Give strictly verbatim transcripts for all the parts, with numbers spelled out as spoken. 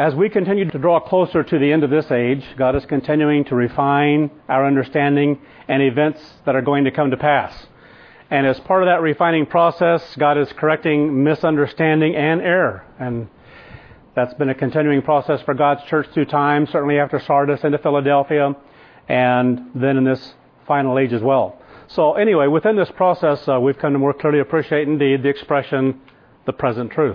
As we continue to draw closer to the end of this age, God is continuing to refine our understanding and events that are going to come to pass. And as part of that refining process, God is correcting misunderstanding and error. And that's been a continuing process for God's church through time, certainly after Sardis into Philadelphia, and then in this final age as well. So anyway, within this process, uh, we've come to more clearly appreciate indeed the expression, the present truth.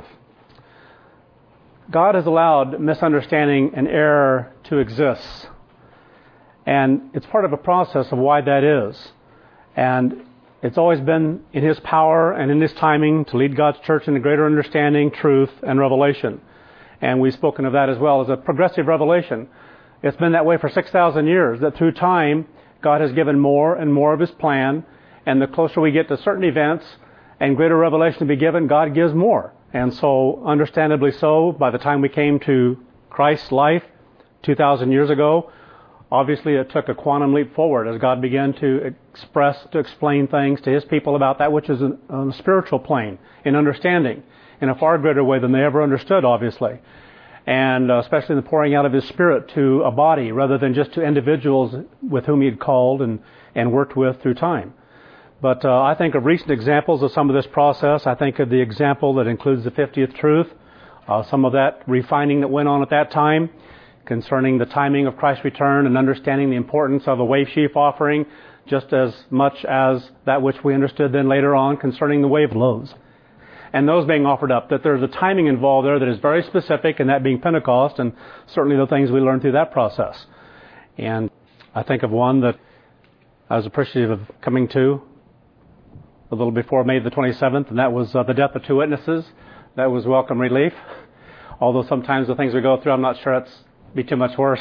God has allowed misunderstanding and error to exist. And it's part of a process of why that is. And it's always been in His power and in His timing to lead God's church into greater understanding, truth, and revelation. And we've spoken of that as well as a progressive revelation. It's been that way for six thousand years, that through time, God has given more and more of His plan, and the closer we get to certain events and greater revelation to be given, God gives more. And so, understandably so, by the time we came to Christ's life two thousand years ago, obviously it took a quantum leap forward as God began to express, to explain things to His people about that which is on a spiritual plane, in understanding, in a far greater way than they ever understood, obviously. And uh, especially in the pouring out of His Spirit to a body rather than just to individuals with whom He had called and, and worked with through time. But uh, I think of recent examples of some of this process. I think of the example that includes the fiftieth truth, uh, some of that refining that went on at that time concerning the timing of Christ's return and understanding the importance of a wave sheaf offering just as much as that which we understood then later on concerning the wave loaves. And those being offered up, that there's a timing involved there that is very specific, and that being Pentecost, and certainly the things we learned through that process. And I think of one that I was appreciative of coming to a little before May the twenty-seventh, and that was uh, the death of two witnesses. That was welcome relief. Although sometimes the things we go through, I'm not sure it's be too much worse.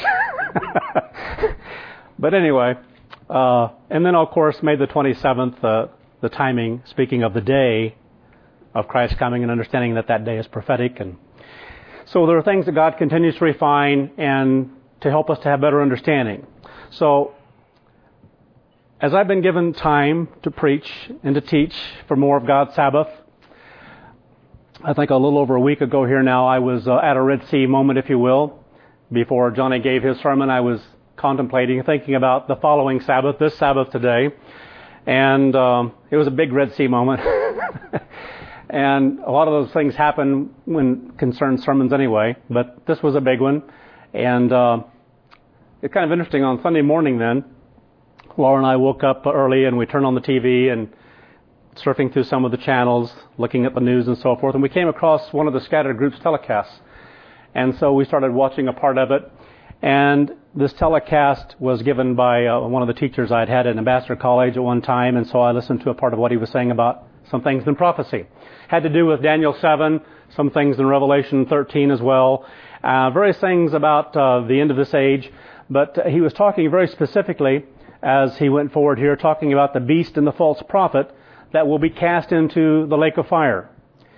But anyway, uh, and then of course May the twenty-seventh, uh, the timing, speaking of the day of Christ coming and understanding that that day is prophetic. And so there are things that God continues to refine and to help us to have better understanding. So as I've been given time to preach and to teach for more of God's Sabbath, I think a little over a week ago here now, I was uh, at a Red Sea moment, if you will. Before Johnny gave his sermon, I was contemplating, thinking about the following Sabbath, this Sabbath today. And um, it was a big Red Sea moment. And a lot of those things happen when concerned sermons anyway, but this was a big one. And uh, it's kind of interesting. On Sunday morning then, Laura and I woke up early and we turned on the T V and surfing through some of the channels, looking at the news and so forth, and we came across one of the scattered groups telecasts. And so we started watching a part of it. And this telecast was given by uh, one of the teachers I'd had at Ambassador College at one time, and so I listened to a part of what he was saying about some things in prophecy. Had to do with Daniel seven, some things in Revelation thirteen as well, uh, various things about uh, the end of this age. But uh, he was talking very specifically, as he went forward here, talking about the beast and the false prophet that will be cast into the lake of fire.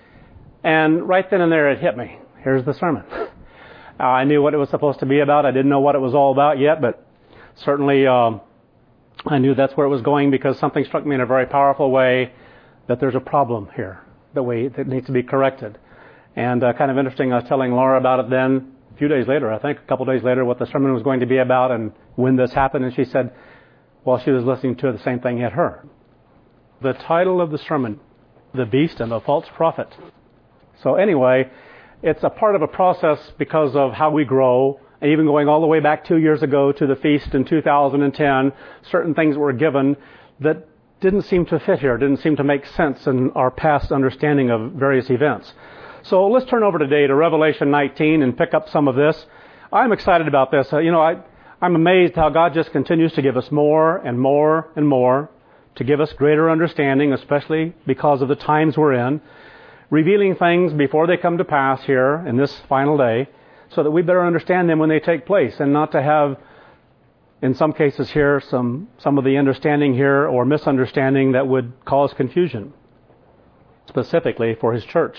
And right then and there it hit me. Here's the sermon. Uh, I knew what it was supposed to be about. I didn't know what it was all about yet, but certainly um, I knew that's where it was going because something struck me in a very powerful way that there's a problem here that we that needs to be corrected. And uh, kind of interesting, I was telling Laura about it then a few days later, I think a couple days later, what the sermon was going to be about and when this happened, and she said, while she was listening to it, the same thing hit her. The title of the sermon, The Beast and the False Prophet. So anyway, it's a part of a process because of how we grow, and even going all the way back two years ago to the feast in two thousand ten, certain things were given that didn't seem to fit here, didn't seem to make sense in our past understanding of various events. So let's turn over today to Revelation nineteen and pick up some of this. I'm excited about this. Uh, you know, I, I'm amazed how God just continues to give us more and more and more, to give us greater understanding, especially because of the times we're in, revealing things before they come to pass here in this final day, so that we better understand them when they take place, and not to have, in some cases here, some, some of the understanding here or misunderstanding that would cause confusion, specifically for His church.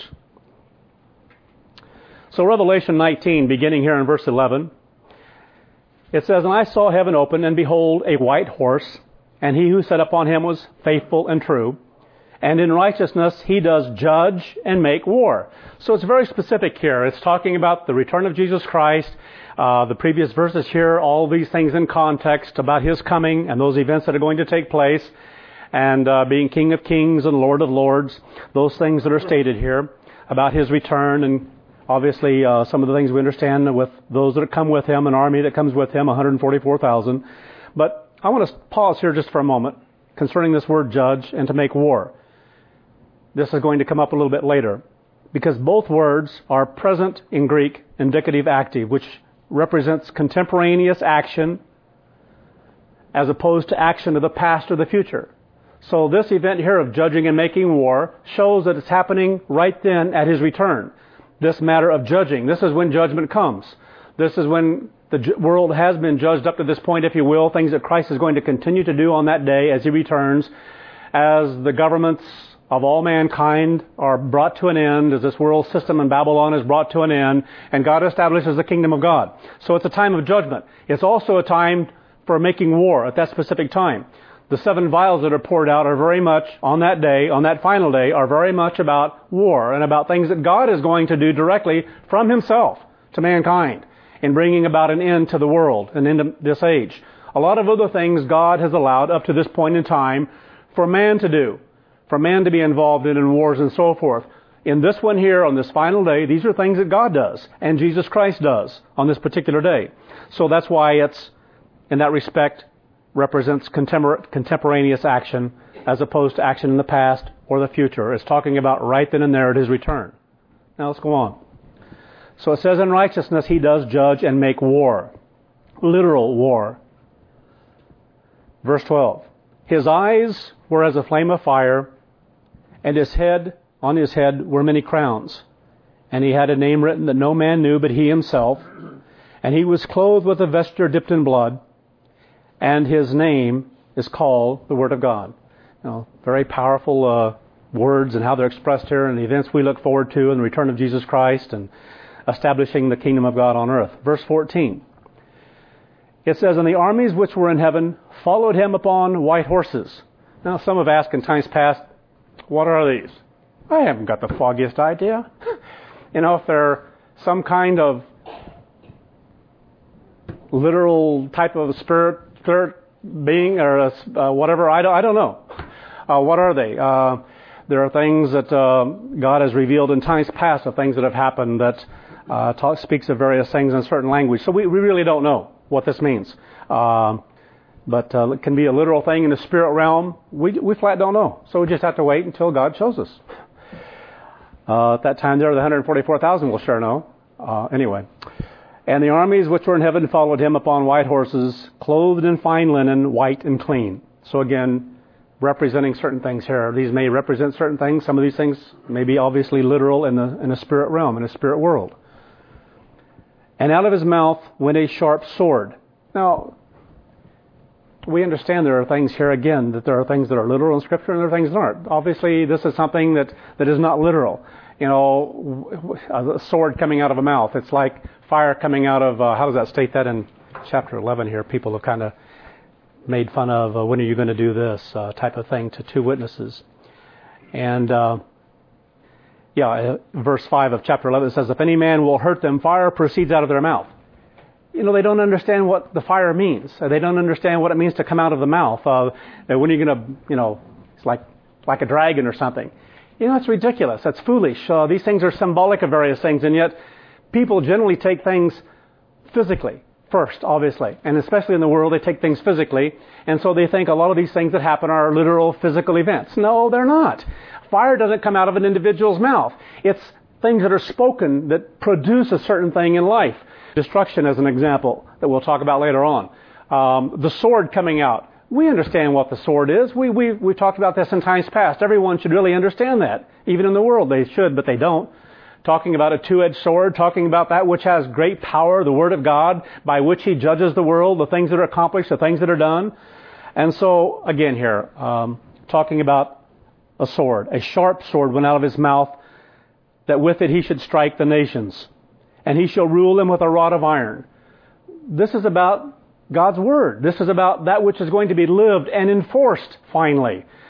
So Revelation nineteen, beginning here in verse eleven, it says, "And I saw heaven open, and behold, a white horse, and he who sat upon him was faithful and true, And in righteousness He does judge and make war. So it's very specific here. It's talking about the return of Jesus Christ. Uh, the previous verses here, all these things in context about His coming and those events that are going to take place, and uh, being King of Kings and Lord of Lords, those things that are stated here about His return, and obviously uh, some of the things we understand with those that come with Him, an army that comes with Him, one hundred forty-four thousand. But I want to pause here just for a moment concerning this word judge and to make war. This is going to come up a little bit later, because both words are present in Greek, indicative active, which represents contemporaneous action as opposed to action of the past or the future. So this event here of judging and making war shows that it's happening right then at His return. This matter of judging, this is when judgment comes. This is when the ju- world has been judged up to this point, if you will, things that Christ is going to continue to do on that day as He returns, as the governments of all mankind are brought to an end, as this world system in Babylon is brought to an end, and God establishes the kingdom of God. So it's a time of judgment. It's also a time for making war at that specific time. The seven vials that are poured out are very much, on that day, on that final day, are very much about war and about things that God is going to do directly from Himself to mankind in bringing about an end to the world, an end to this age. A lot of other things God has allowed up to this point in time for man to do, for man to be involved in, in wars and so forth. In this one here, on this final day, these are things that God does and Jesus Christ does on this particular day. So that's why it's, in that respect, represents contempor- contemporaneous action as opposed to action in the past or the future. It's talking about right then and there at His return. Now let's go on. So it says, in righteousness He does judge and make war. Literal war. Verse twelve. His eyes were as a flame of fire, and His head, on His head were many crowns. And He had a name written that no man knew but He Himself. And He was clothed with a vesture dipped in blood. And His name is called the Word of God. You know, very powerful uh, words and how they're expressed here, and the events we look forward to, and the return of Jesus Christ, and establishing the kingdom of God on earth. Verse fourteen. It says, and the armies which were in heaven followed Him upon white horses. Now some have asked in times past, what are these? I haven't got the foggiest idea. You know, if they're some kind of literal type of spirit, spirit being or uh, whatever, I don't, I don't know. Uh, what are they? Uh, there are things that uh, God has revealed in times past of things that have happened that uh, talk, speaks of various things in certain language. So we, we really don't know what this means. Uh, but uh, it can be a literal thing in the spirit realm. We, we flat don't know. So we just have to wait until God shows us. Uh, at that time there, the one hundred forty-four thousand will sure know. Uh, anyway. And the armies which were in heaven followed Him upon white horses, clothed in fine linen, white and clean. So again, representing certain things here. These may represent certain things. Some of these things may be obviously literal in the in the spirit realm, in the spirit world. And out of His mouth went a sharp sword. Now, we understand there are things here again, that there are things that are literal in Scripture and there are things that aren't. Obviously, this is something that, that is not literal. You know, a sword coming out of a mouth. It's like fire coming out of, uh, how does that state that in chapter eleven here? People have kind of made fun of, uh, when are you going to do this uh, type of thing to two witnesses. And, uh, yeah, uh, verse five of chapter eleven says, if any man will hurt them, fire proceeds out of their mouth. You know, they don't understand what the fire means. They don't understand what it means to come out of the mouth. Uh, when are you going to, you know, it's like like a dragon or something. You know, it's ridiculous. That's foolish. Uh, these things are symbolic of various things, and yet people generally take things physically first, obviously. And especially in the world, they take things physically. And so they think a lot of these things that happen are literal physical events. No, they're not. Fire doesn't come out of an individual's mouth. It's things that are spoken that produce a certain thing in life. Destruction as an example that we'll talk about later on. Um, the sword coming out. We understand what the sword is. We, we, we've talked about this in times past. Everyone should really understand that. Even in the world they should, but they don't. Talking about a two-edged sword, talking about that which has great power, the Word of God, by which He judges the world, the things that are accomplished, the things that are done. And so, again here, um, talking about a sword. A sharp sword went out of His mouth, that with it He should strike the nations. And He shall rule them with a rod of iron. This is about God's Word. This is about that which is going to be lived and enforced finally.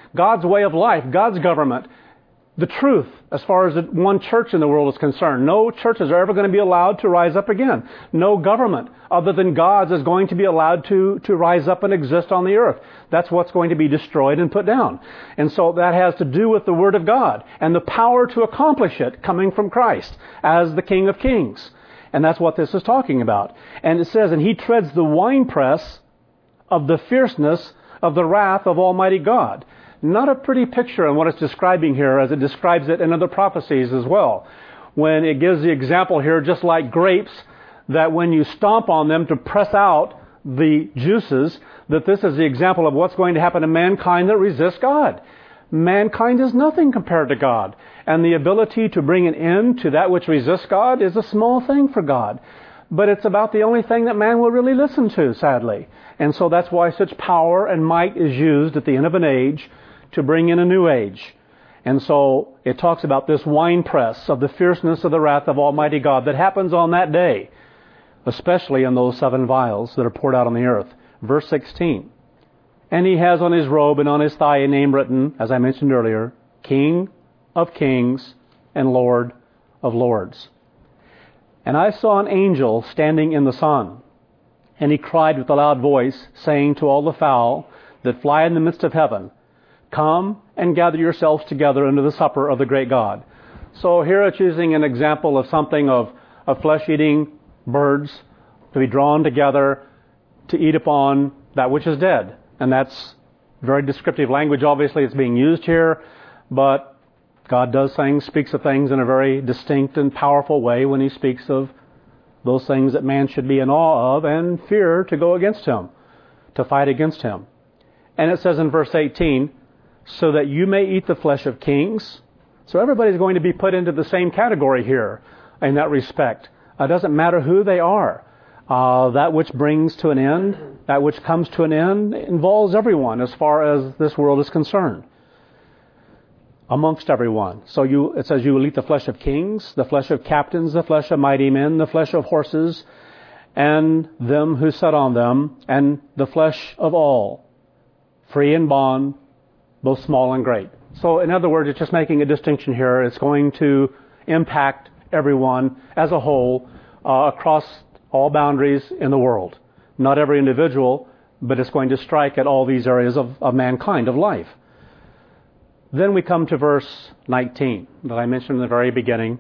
God's way of life, God's government, the truth as far as one church in the world is concerned. No churches are ever going to be allowed to rise up again. No government other than God's is going to be allowed to, to rise up and exist on the earth. That's what's going to be destroyed and put down. And so that has to do with the Word of God and the power to accomplish it coming from Christ as the King of Kings. And that's what this is talking about. And it says, and He treads the winepress of the fierceness of the wrath of Almighty God. Not a pretty picture in what it's describing here as it describes it in other prophecies as well. When it gives the example here, just like grapes, that when you stomp on them to press out the juices, that this is the example of what's going to happen to mankind that resists God. Mankind is nothing compared to God. And the ability to bring an end to that which resists God is a small thing for God. But it's about the only thing that man will really listen to, sadly. And so that's why such power and might is used at the end of an age to bring in a new age. And so it talks about this winepress of the fierceness of the wrath of Almighty God that happens on that day, especially in those seven vials that are poured out on the earth. Verse sixteen. And He has on His robe and on His thigh a name written, as I mentioned earlier, King of Kings and Lord of Lords. And I saw an angel standing in the sun, and he cried with a loud voice, saying to all the fowl that fly in the midst of heaven, Come and gather yourselves together unto the supper of the great God. So here it's using an example of something of, of flesh-eating birds to be drawn together to eat upon that which is dead. And that's very descriptive language. Obviously, it's being used here, but God does things, speaks of things in a very distinct and powerful way when He speaks of those things that man should be in awe of and fear to go against Him, to fight against Him. And it says in verse eighteen, so that you may eat the flesh of kings. So everybody's going to be put into the same category here in that respect. It doesn't matter who they are. Uh, that which brings to an end, that which comes to an end, involves everyone as far as this world is concerned. Amongst everyone. So you, it says you will eat the flesh of kings, the flesh of captains, the flesh of mighty men, the flesh of horses, and them who sat on them, and the flesh of all, free and bond, both small and great. So in other words, it's just making a distinction here. It's going to impact everyone as a whole uh, across all boundaries in the world. Not every individual, but it's going to strike at all these areas of, of mankind, of life. Then we come to verse nineteen that I mentioned in the very beginning,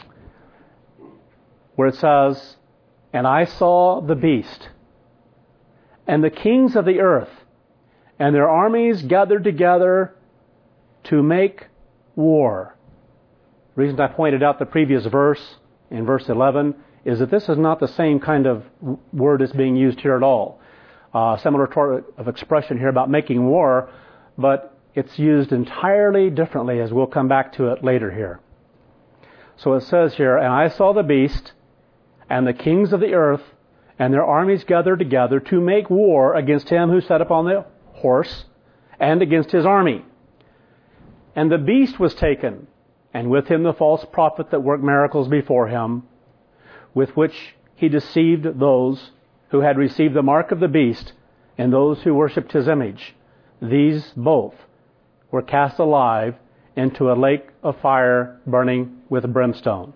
where it says, And I saw the beast, and the kings of the earth, and their armies gathered together to make war. The reason I pointed out the previous verse, in verse eleven, is that this is not the same kind of word that's being used here at all. Uh, similar sort of expression here about making war, but it's used entirely differently, as we'll come back to it later here. So it says here, And I saw the beast, and the kings of the earth, and their armies gathered together to make war against him who sat upon the horse, and against his army. And the beast was taken, and with him the false prophet that worked miracles before him, with which he deceived those who had received the mark of the beast, and those who worshipped his image. These both were cast alive into a lake of fire burning with brimstone.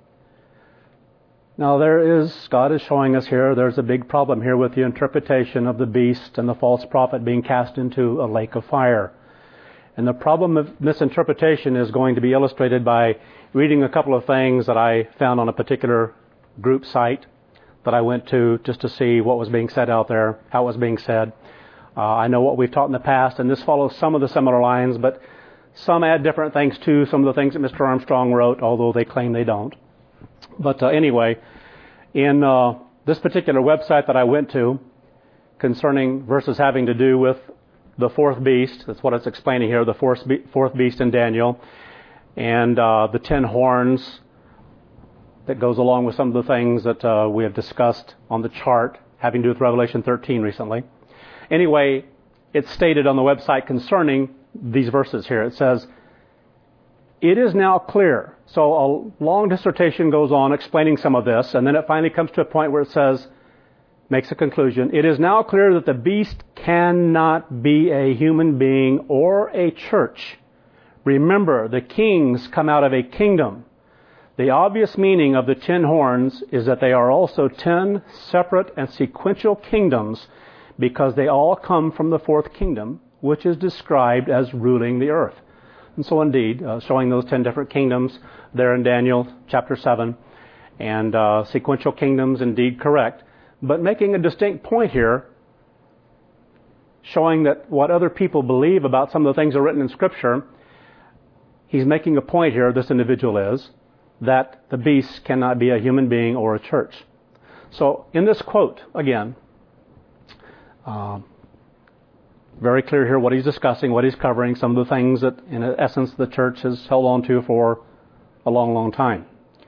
Now there is, God is showing us here, there's a big problem here with the interpretation of the beast and the false prophet being cast into a lake of fire. And the problem of misinterpretation is going to be illustrated by reading a couple of things that I found on a particular group site that I went to just to see what was being said out there, how it was being said. Uh, I know what we've taught in the past, and this follows some of the similar lines, but some add different things to some of the things that Mister Armstrong wrote, although they claim they don't. But uh, anyway, in uh, this particular website that I went to concerning verses having to do with the fourth beast, that's what it's explaining here, the fourth, be- fourth beast in Daniel, and uh, the ten horns that goes along with some of the things that uh, we have discussed on the chart having to do with Revelation thirteen recently. Anyway, it's stated on the website concerning these verses here. It says, It is now clear. So a long dissertation goes on explaining some of this, and then it finally comes to a point where it says, makes a conclusion. It is now clear that the beast cannot be a human being or a church. Remember, the kings come out of a kingdom. The obvious meaning of the ten horns is that they are also ten separate and sequential kingdoms because they all come from the fourth kingdom, which is described as ruling the earth. And so indeed, uh, showing those ten different kingdoms there in Daniel chapter seven, and uh, sequential kingdoms indeed correct, but making a distinct point here, showing that what other people believe about some of the things that are written in Scripture, he's making a point here, this individual is, that the beast cannot be a human being or a church. So in this quote, again, uh, very clear here what he's discussing, what he's covering, some of the things that, in essence, the church has held on to for a long, long time.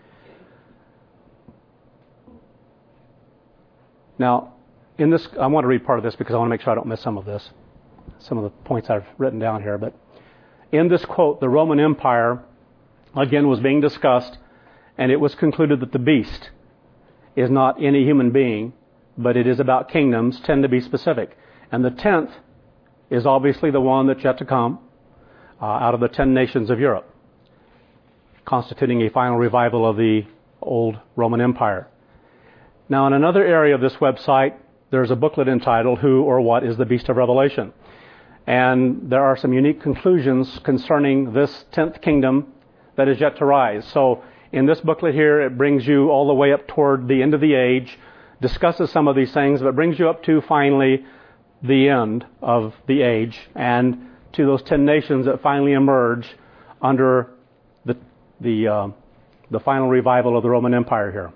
Now, in this, I want to read part of this because I want to make sure I don't miss some of this, some of the points I've written down here. But in this quote, the Roman Empire, again, was being discussed, and it was concluded that the beast is not any human being, but it is about kingdoms, ten to be specific. And the tenth is obviously the one that's yet to come uh, out of the ten nations of Europe, constituting a final revival of the old Roman Empire. Now, in another area of this website, there's a booklet entitled Who or What is the Beast of Revelation? And there are some unique conclusions concerning this tenth kingdom that is yet to rise. So in this booklet here, it brings you all the way up toward the end of the age, discusses some of these things, but brings you up to finally the end of the age and to those ten nations that finally emerge under the the uh, the final revival of the Roman Empire here.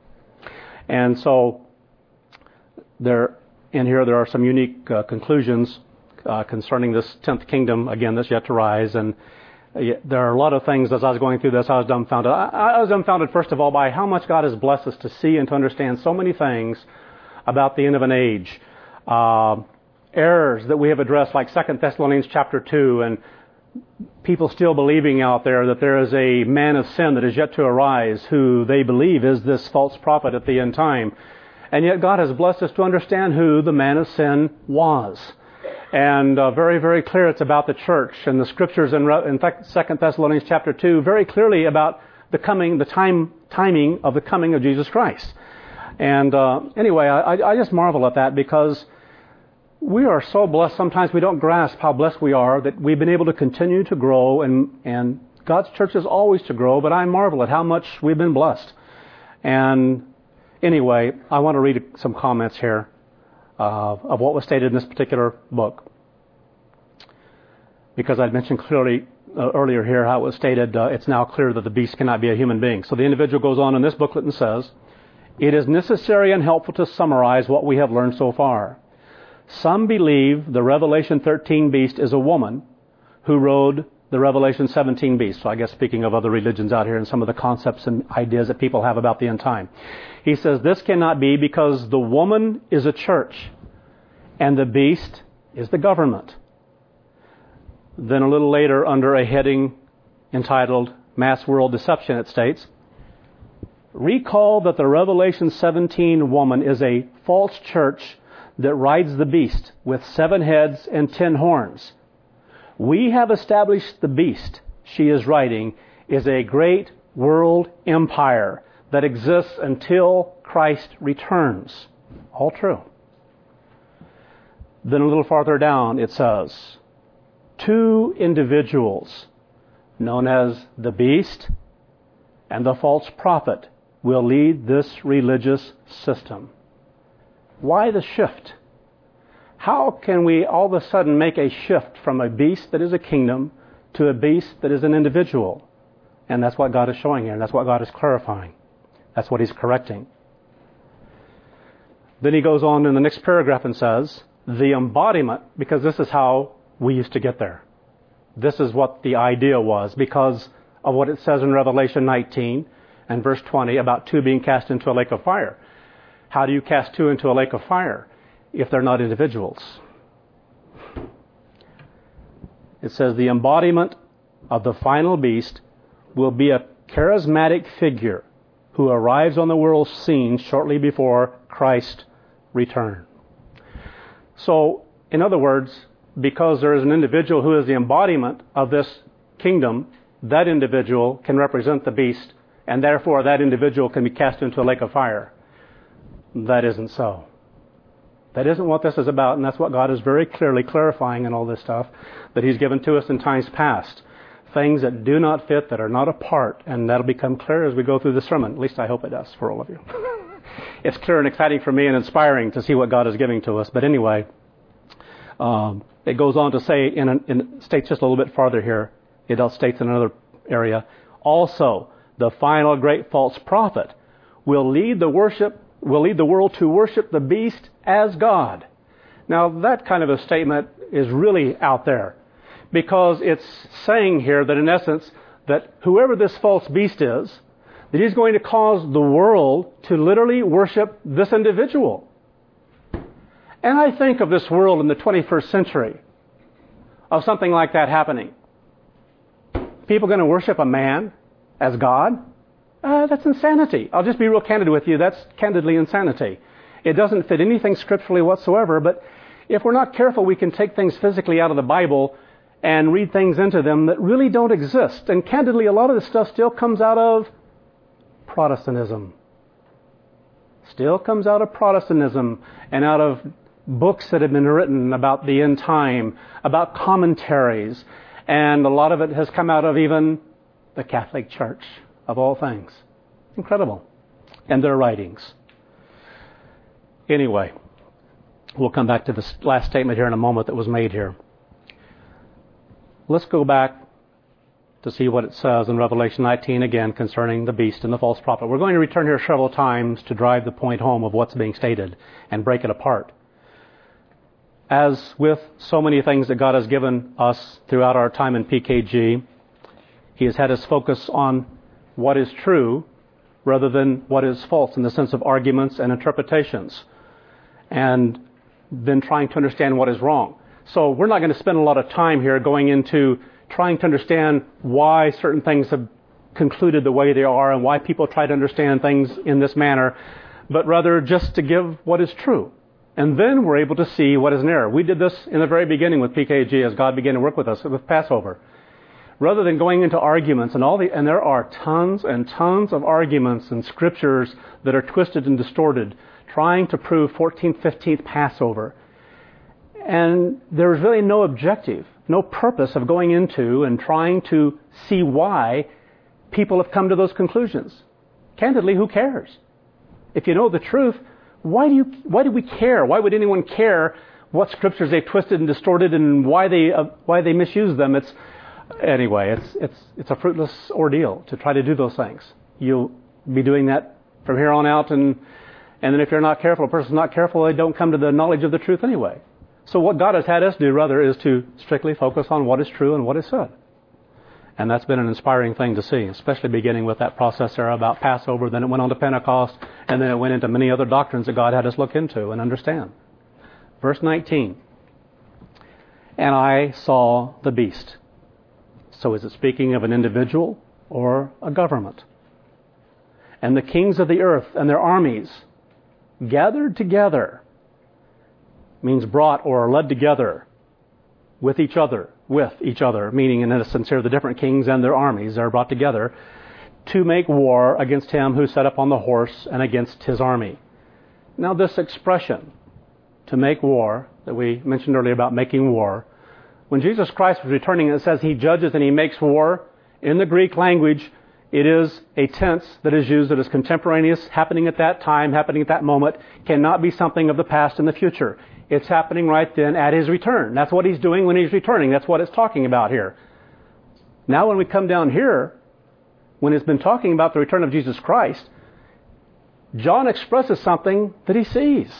And so there in here there are some unique uh, conclusions uh, concerning this tenth kingdom, again, that's yet to rise. And uh, there are a lot of things. As I was going through this, I was dumbfounded. I, I was dumbfounded, first of all, by how much God has blessed us to see and to understand so many things about the end of an age. Uh, errors that we have addressed, like Second Thessalonians chapter two, and people still believing out there that there is a man of sin that is yet to arise who they believe is this false prophet at the end time. And yet God has blessed us to understand who the man of sin was. And uh, very, very clear it's about the church. And the scriptures in, in fact, Second Thessalonians chapter two very clearly about the coming, the time timing of the coming of Jesus Christ. And uh, anyway, I, I just marvel at that because we are so blessed. Sometimes we don't grasp how blessed we are that we've been able to continue to grow, and, and God's church is always to grow, but I marvel at how much we've been blessed. And anyway, I want to read some comments here uh, of what was stated in this particular book. Because I mentioned clearly uh, earlier here how it was stated, uh, it's now clear that the beast cannot be a human being. So the individual goes on in this booklet and says, "It is necessary and helpful to summarize what we have learned so far. Some believe the Revelation thirteen beast is a woman who rode the Revelation seventeen beast." So I guess speaking of other religions out here and some of the concepts and ideas that people have about the end time. He says this cannot be because the woman is a church and the beast is the government. Then a little later, under a heading entitled Mass World Deception, it states, "Recall that the Revelation seventeen woman is a false church that rides the beast with seven heads and ten horns. We have established the beast she is riding is a great world empire that exists until Christ returns." All true. Then a little farther down it says, two individuals known as the beast and the false prophet will lead this religious system. Why the shift? How can we all of a sudden make a shift from a beast that is a kingdom to a beast that is an individual? And that's what God is showing here, and that's what God is clarifying. That's what He's correcting. Then he goes on in the next paragraph and says, the embodiment, because this is how we used to get there. This is what the idea was because of what it says in Revelation nineteen and verse twenty about two being cast into a lake of fire. How do you cast two into a lake of fire if they're not individuals? It says the embodiment of the final beast will be a charismatic figure who arrives on the world scene shortly before Christ return. So, in other words, because there is an individual who is the embodiment of this kingdom, that individual can represent the beast, and therefore that individual can be cast into a lake of fire. That isn't so. That isn't what this is about, and that's what God is very clearly clarifying in all this stuff that He's given to us in times past. Things that do not fit, that are not a part, and that'll become clear as we go through the sermon. At least I hope it does for all of you. It's clear and exciting for me and inspiring to see what God is giving to us. But anyway, um, it goes on to say, in, an, in states just a little bit farther here, it states in another area, also the final great false prophet will lead the worship, will lead the world to worship the beast as God. Now that kind of a statement is really out there, because it's saying here that in essence that whoever this false beast is, that he's going to cause the world to literally worship this individual. And I think of this world in the twenty-first century, of something like that happening. People going to worship a man as God? Uh, that's insanity. I'll just be real candid with you. That's candidly insanity. It doesn't fit anything scripturally whatsoever, but if we're not careful, we can take things physically out of the Bible and read things into them that really don't exist. And candidly, a lot of this stuff still comes out of Protestantism. Still comes out of Protestantism and out of books that have been written about the end time, about commentaries, and a lot of it has come out of even the Catholic Church, of all things. Incredible. And their writings. Anyway, we'll come back to this last statement here in a moment that was made here. Let's go back to see what it says in Revelation nineteen again concerning the beast and the false prophet. We're going to return here several times to drive the point home of what's being stated and break it apart. As with so many things that God has given us throughout our time in P K G, He has had us focus on what is true rather than what is false in the sense of arguments and interpretations, and then trying to understand what is wrong. So we're not going to spend a lot of time here going into trying to understand why certain things have concluded the way they are and why people try to understand things in this manner, but rather just to give what is true. And then we're able to see what is an error. We did this in the very beginning with P K G as God began to work with us with Passover. Rather than going into arguments and all the, and there are tons and tons of arguments and scriptures that are twisted and distorted, trying to prove fourteenth, fifteenth Passover. And there's really no objective, no purpose of going into and trying to see why people have come to those conclusions. Candidly, who cares? If you know the truth, why do you? Why do we care? Why would anyone care what scriptures they've twisted and distorted and why they uh, why they misuse them? It's anyway. It's it's it's a fruitless ordeal to try to do those things. You'll be doing that from here on out, and and then if you're not careful, a person's not careful, they don't come to the knowledge of the truth anyway. So what God has had us do, rather, is to strictly focus on what is true and what is said. And that's been an inspiring thing to see, especially beginning with that process there about Passover. Then it went on to Pentecost, and then it went into many other doctrines that God had us look into and understand. Verse nineteen. And I saw the beast. So is it speaking of an individual or a government? And the kings of the earth and their armies gathered together, means brought or led together with each other, with each other, meaning in essence here the different kings and their armies are brought together to make war against him who sat up on the horse and against his army. Now this expression, to make war, that we mentioned earlier about making war, when Jesus Christ was returning, it says he judges and he makes war. In the Greek language, it is a tense that is used that is contemporaneous, happening at that time, happening at that moment, cannot be something of the past and the future. It's happening right then at his return. That's what he's doing when he's returning. That's what it's talking about here. Now when we come down here, when it's been talking about the return of Jesus Christ, John expresses something that he sees.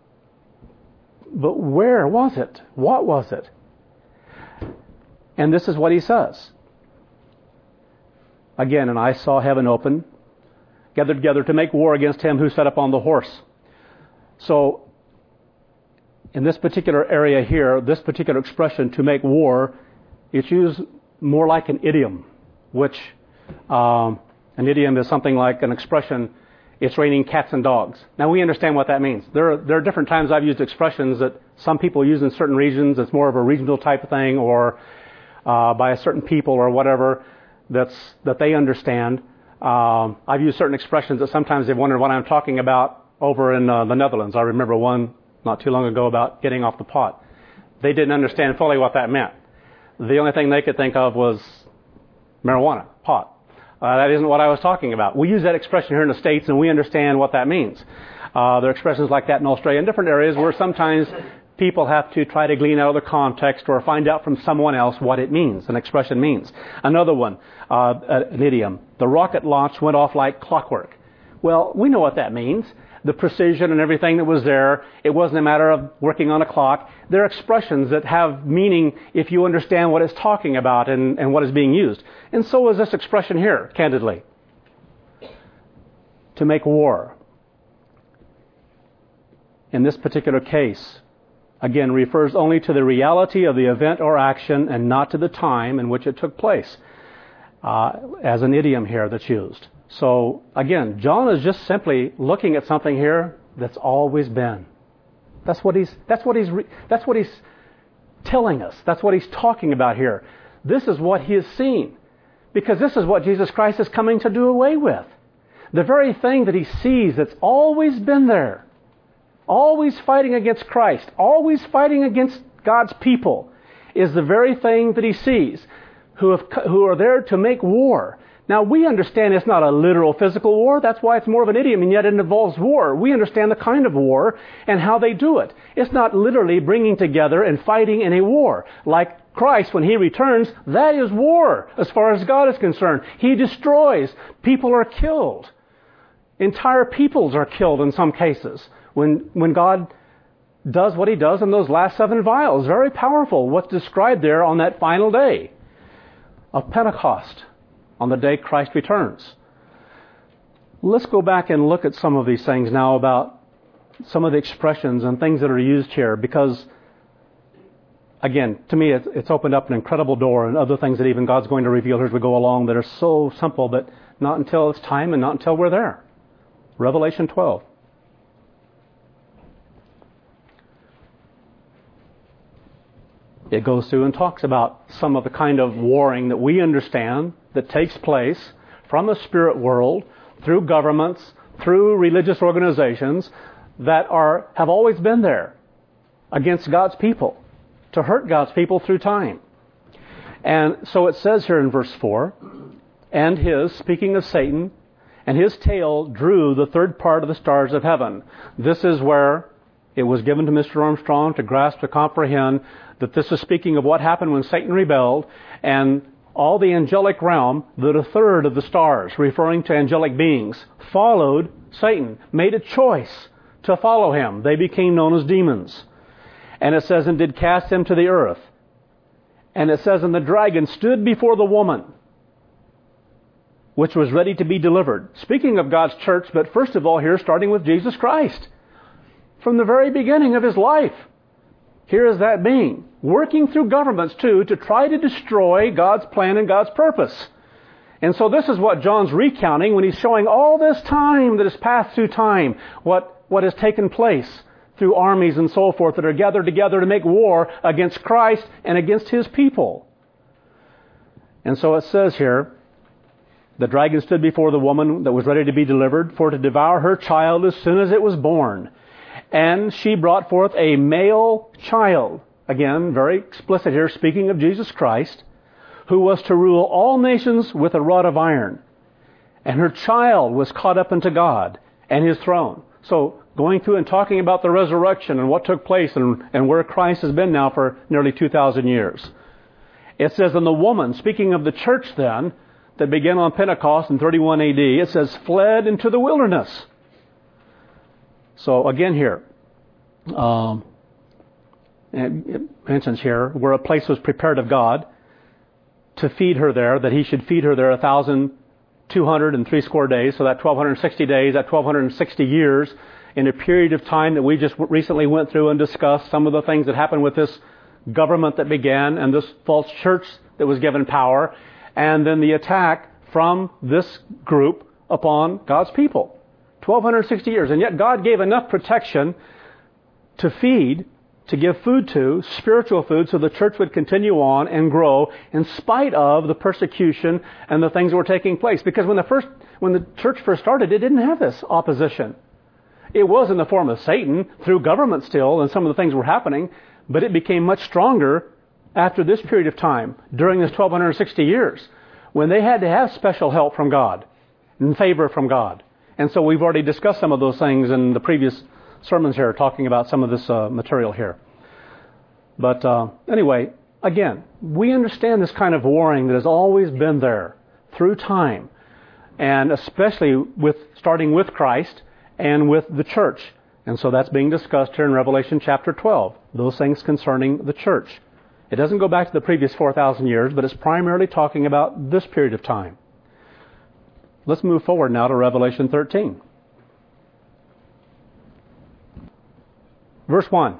But where was it? What was it? And this is what he says. Again, and I saw heaven open, gathered together to make war against him who sat upon the horse. So, in this particular area here, this particular expression, to make war, it's used more like an idiom, which um, an idiom is something like an expression. it's raining cats and dogs. Now we understand what that means. There are, there are different times I've used expressions that some people use in certain regions. It's more of a regional type of thing, or uh, by a certain people or whatever that's that they understand. Um, I've used certain expressions that sometimes they've wondered what I'm talking about over in uh, the Netherlands. I remember one not too long ago about getting off the pot. They didn't understand fully what that meant. The only thing they could think of was marijuana, pot. Uh, that isn't what I was talking about. We use that expression here in the States, and we understand what that means. Uh, there are expressions like that in Australia and different areas where sometimes people have to try to glean out of the context or find out from someone else what it means, an expression means. Another one, uh, an idiom. The rocket launch went off like clockwork. Well, we know what that means. The precision and everything that was there, it wasn't a matter of working on a clock. They're expressions that have meaning if you understand what it's talking about and, and what is being used. And so is this expression here, candidly. To make war. In this particular case, again, refers only to the reality of the event or action and not to the time in which it took place, uh, as an idiom here that's used. So, again, John is just simply looking at something here that's always been. That's what he's, that's what he's, that's what he's telling us. That's what he's talking about here. This is what he has seen. Because this is what Jesus Christ is coming to do away with. The very thing that he sees that's always been there. Always fighting against Christ. Always fighting against God's people. Is the very thing that he sees. Who have, who are there to make war. Now, we understand it's not a literal physical war. That's why it's more of an idiom, and yet it involves war. We understand the kind of war and how they do it. It's not literally bringing together and fighting in a war. Like Christ, when he returns, that is war as far as God is concerned. He destroys. People are killed. Entire peoples are killed in some cases when, when God does what he does in those last seven vials. Very powerful what's described there on that final day of Pentecost. On the day Christ returns. Let's go back and look at some of these things now about some of the expressions and things that are used here, because, again, to me it's, it's opened up an incredible door and other things that even God's going to reveal here as we go along that are so simple, but not until it's time and not until we're there. Revelation twelve. It goes through and talks about some of the kind of warring that we understand that takes place from the spirit world, through governments, through religious organizations that are have always been there against God's people, to hurt God's people through time. And so it says here in verse four, and his, speaking of Satan, and his tail drew the third part of the stars of heaven. This is where it was given to Mister Armstrong to grasp, to comprehend that this is speaking of what happened when Satan rebelled, and all the angelic realm, that a third of the stars, referring to angelic beings, followed Satan, made a choice to follow him. They became known as demons. And it says, and did cast him to the earth. And it says, and the dragon stood before the woman, which was ready to be delivered. Speaking of God's church, but first of all here, starting with Jesus Christ. From the very beginning of his life. Here is that being, working through governments too, to try to destroy God's plan and God's purpose. And so this is what John's recounting when he's showing all this time that has passed through time, what, what has taken place through armies and so forth that are gathered together to make war against Christ and against his people. And so it says here, the dragon stood before the woman that was ready to be delivered, for to devour her child as soon as it was born. And she brought forth a male child. Again, very explicit here, speaking of Jesus Christ, who was to rule all nations with a rod of iron. And her child was caught up into God and his throne. So, going through and talking about the resurrection and what took place and, and where Christ has been now for nearly two thousand years. It says, and the woman, speaking of the church then, that began on Pentecost in thirty-one A D, it says, fled into the wilderness. So again here, um, it mentions here where a place was prepared of God to feed her there, that he should feed her there a thousand two hundred and three score days, so that twelve sixty days, that twelve sixty years, in a period of time that we just recently went through and discussed some of the things that happened with this government that began and this false church that was given power, and then the attack from this group upon God's people. twelve sixty years. And yet God gave enough protection to feed, to give food to, spiritual food, so the church would continue on and grow in spite of the persecution and the things that were taking place. Because when the first, when the church first started, it didn't have this opposition. It was in the form of Satan, through government still, and some of the things were happening, but it became much stronger after this period of time, during this twelve sixty years, when they had to have special help from God, and favor from God. And so we've already discussed some of those things in the previous sermons here, talking about some of this uh, material here. But uh, anyway, again, we understand this kind of warring that has always been there through time, and especially with starting with Christ and with the church. And so that's being discussed here in Revelation chapter twelve, those things concerning the church. It doesn't go back to the previous four thousand years, but it's primarily talking about this period of time. Let's move forward now to Revelation thirteen. Verse one.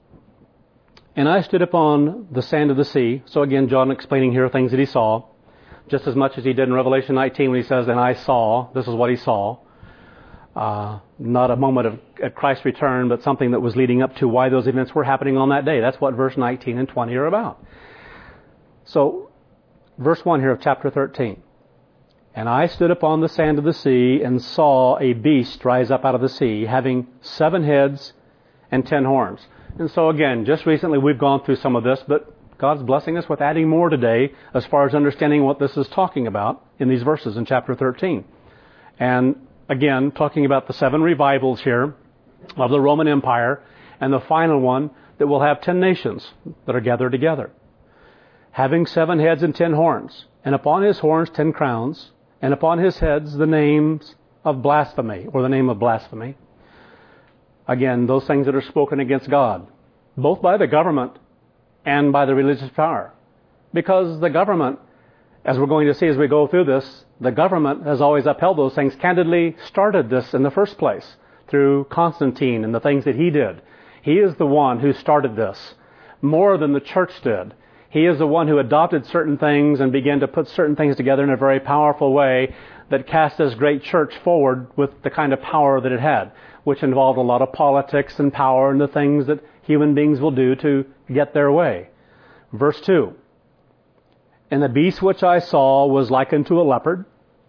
And I stood upon the sand of the sea. So again, John explaining here things that he saw, just as much as he did in Revelation nineteen when he says, and I saw, this is what he saw. Uh, not a moment of at Christ's return, but something that was leading up to why those events were happening on that day. That's what verse nineteen and twenty are about. So, verse one here of chapter thirteen. And I stood upon the sand of the sea and saw a beast rise up out of the sea, having seven heads and ten horns. And so again, just recently we've gone through some of this, but God's blessing us with adding more today as far as understanding what this is talking about in these verses in chapter thirteen. And again, talking about the seven revivals here of the Roman Empire, and the final one that will have ten nations that are gathered together. Having seven heads and ten horns, and upon his horns ten crowns, and upon his heads the names of blasphemy, or the name of blasphemy. Again, those things that are spoken against God, both by the government and by the religious power. Because the government, as we're going to see as we go through this, the government has always upheld those things, candidly started this in the first place through Constantine and the things that he did. He is the one who started this more than the church did. He is the one who adopted certain things and began to put certain things together in a very powerful way that cast this great church forward with the kind of power that it had, which involved a lot of politics and power and the things that human beings will do to get their way. Verse two. And the beast which I saw was like unto a leopard,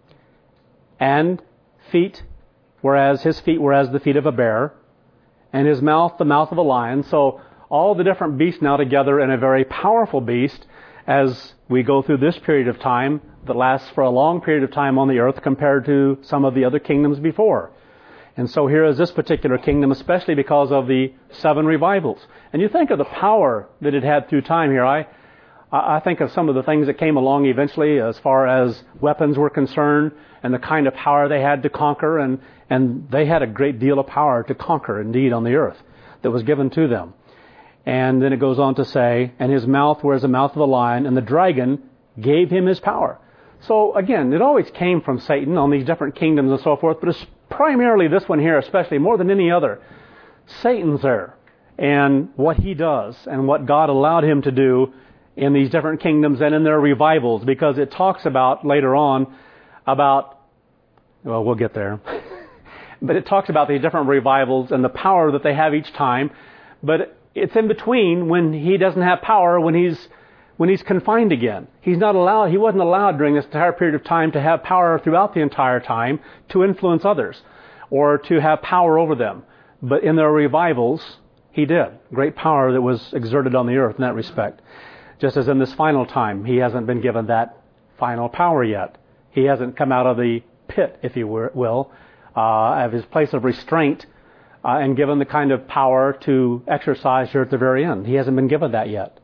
and feet, whereas his feet were as the feet of a bear, and his mouth the mouth of a lion. So all the different beasts now together in a very powerful beast as we go through this period of time that lasts for a long period of time on the earth compared to some of the other kingdoms before. And so here is this particular kingdom, especially because of the seven revivals. And you think of the power that it had through time here. I I think of some of the things that came along eventually as far as weapons were concerned and the kind of power they had to conquer. And, and they had a great deal of power to conquer, indeed, on the earth that was given to them. And then it goes on to say, and his mouth was the mouth of a lion, and the dragon gave him his power. So again, it always came from Satan on these different kingdoms and so forth, but it's primarily this one here, especially more than any other. Satan's there, and what he does, and what God allowed him to do in these different kingdoms and in their revivals, because it talks about later on about, well, we'll get there, but it talks about these different revivals and the power that they have each time, but it's in between when he doesn't have power, when he's when he's confined again. He's not allowed, he wasn't allowed during this entire period of time to have power throughout the entire time to influence others or to have power over them. But in their revivals, he did. Great power that was exerted on the earth in that respect. Just as in this final time, he hasn't been given that final power yet. He hasn't come out of the pit, if you will, uh, of his place of restraint uh, and given the kind of power to exercise here at the very end. He hasn't been given that yet.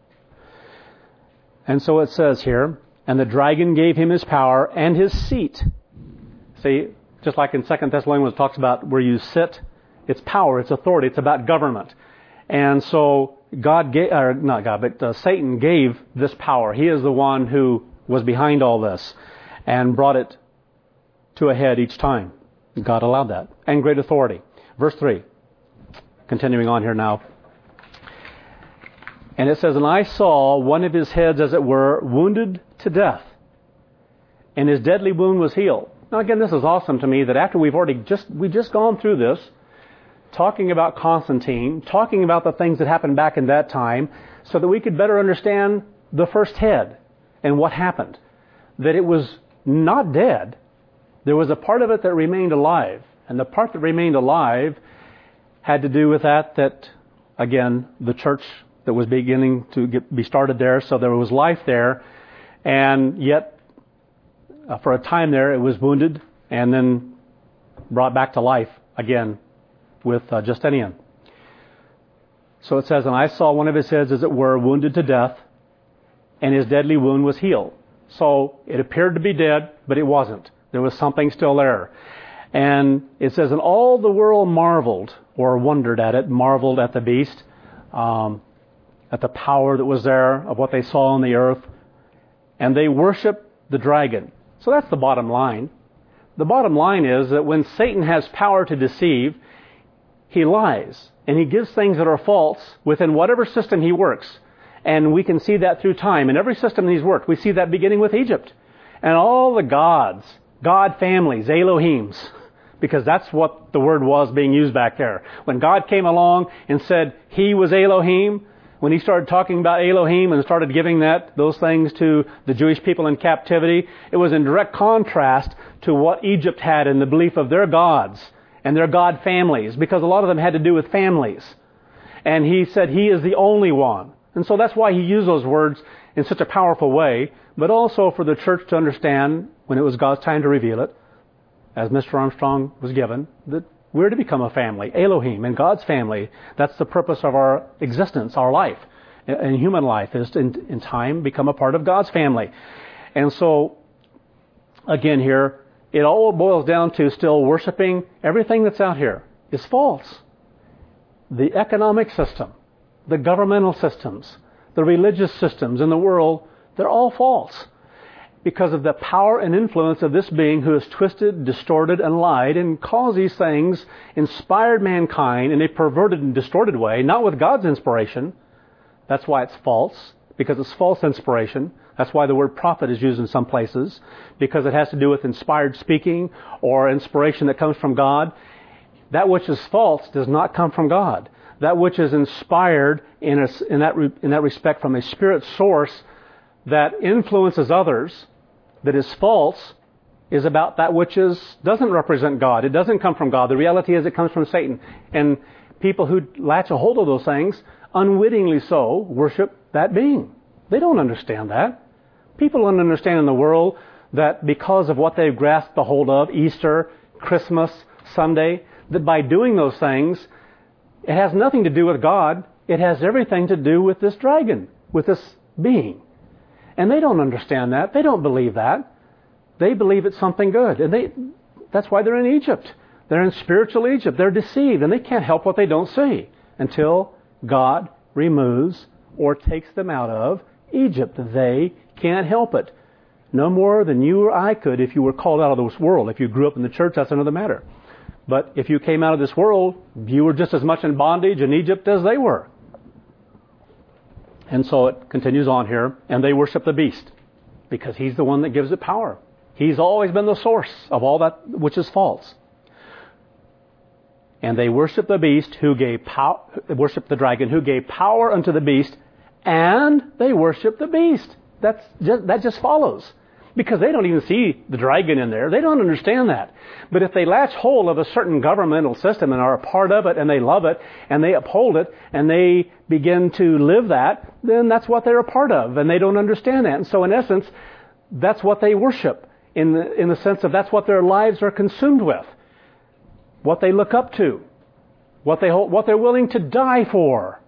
And so it says here, and the dragon gave him his power and his seat. See, just like in Second Thessalonians it talks about where you sit, it's power, it's authority, it's about government. And so God gave, or not God, but uh, Satan gave this power. He is the one who was behind all this and brought it to a head each time. God allowed that. And great authority. Verse three. Continuing on here now. And it says, and I saw one of his heads, as it were, wounded to death, and his deadly wound was healed. Now again, this is awesome to me that after we've already just, we've just gone through this, talking about Constantine, talking about the things that happened back in that time, so that we could better understand the first head and what happened. That it was not dead. There was a part of it that remained alive. And the part that remained alive had to do with that, that, again, the church that was beginning to get, be started there, so there was life there. And yet, uh, for a time there, it was wounded and then brought back to life again with uh, Justinian. So it says, and I saw one of his heads, as it were, wounded to death, and his deadly wound was healed. So it appeared to be dead, but it wasn't. There was something still there. And it says, and all the world marveled, or wondered at it, marveled at the beast, um, at the power that was there, of what they saw on the earth. And they worshiped the dragon. So that's the bottom line. The bottom line is that when Satan has power to deceive, he lies. And he gives things that are false within whatever system he works. And we can see that through time. In every system he's worked, we see that beginning with Egypt. And all the gods, God families, Elohims, because that's what the word was being used back there. When God came along and said he was Elohim, when he started talking about Elohim and started giving that those things to the Jewish people in captivity, it was in direct contrast to what Egypt had in the belief of their gods and their God families, because a lot of them had to do with families. And he said he is the only one. And so that's why he used those words in such a powerful way, but also for the church to understand, when it was God's time to reveal it, as Mister Armstrong was given, that we're to become a family, Elohim, and God's family. That's the purpose of our existence, our life, and human life, is to, in, in time, become a part of God's family. And so, again here, it all boils down to still worshiping everything that's out here is false. The economic system, the governmental systems, the religious systems in the world, they're all false because of the power and influence of this being who has twisted, distorted, and lied and caused these things, inspired mankind in a perverted and distorted way, not with God's inspiration. That's why it's false, because it's false inspiration. That's why the word prophet is used in some places, because it has to do with inspired speaking or inspiration that comes from God. That which is false does not come from God. That which is inspired in, a, in, that, in that respect from a spirit source that influences others, that is false, is about that which is doesn't represent God. It doesn't come from God. The reality is it comes from Satan. And people who latch a hold of those things, unwittingly so, worship that being. They don't understand that. People don't understand in the world that because of what they've grasped the hold of, Easter, Christmas, Sunday, that by doing those things, it has nothing to do with God. It has everything to do with this dragon, with this being. And they don't understand that. They don't believe that. They believe it's something good. And they that's why they're in Egypt. They're in spiritual Egypt. They're deceived. And they can't help what they don't see until God removes or takes them out of Egypt. They can't help it. No more than you or I could if you were called out of this world. If you grew up in the church, that's another matter. But if you came out of this world, you were just as much in bondage in Egypt as they were. And so it continues on here. And they worship the beast because he's the one that gives it power. He's always been the source of all that which is false. And they worship the beast who gave power, worship the dragon who gave power unto the beast, and they worship the beast. That's just, that just follows. Because they don't even see the dragon in there. They don't understand that. But if they latch hold of a certain governmental system and are a part of it and they love it and they uphold it and they begin to live that, then that's what they're a part of. And they don't understand that. And so in essence, that's what they worship in the, in the sense of that's what their lives are consumed with. What they look up to. What, they hold, what they're willing to die for.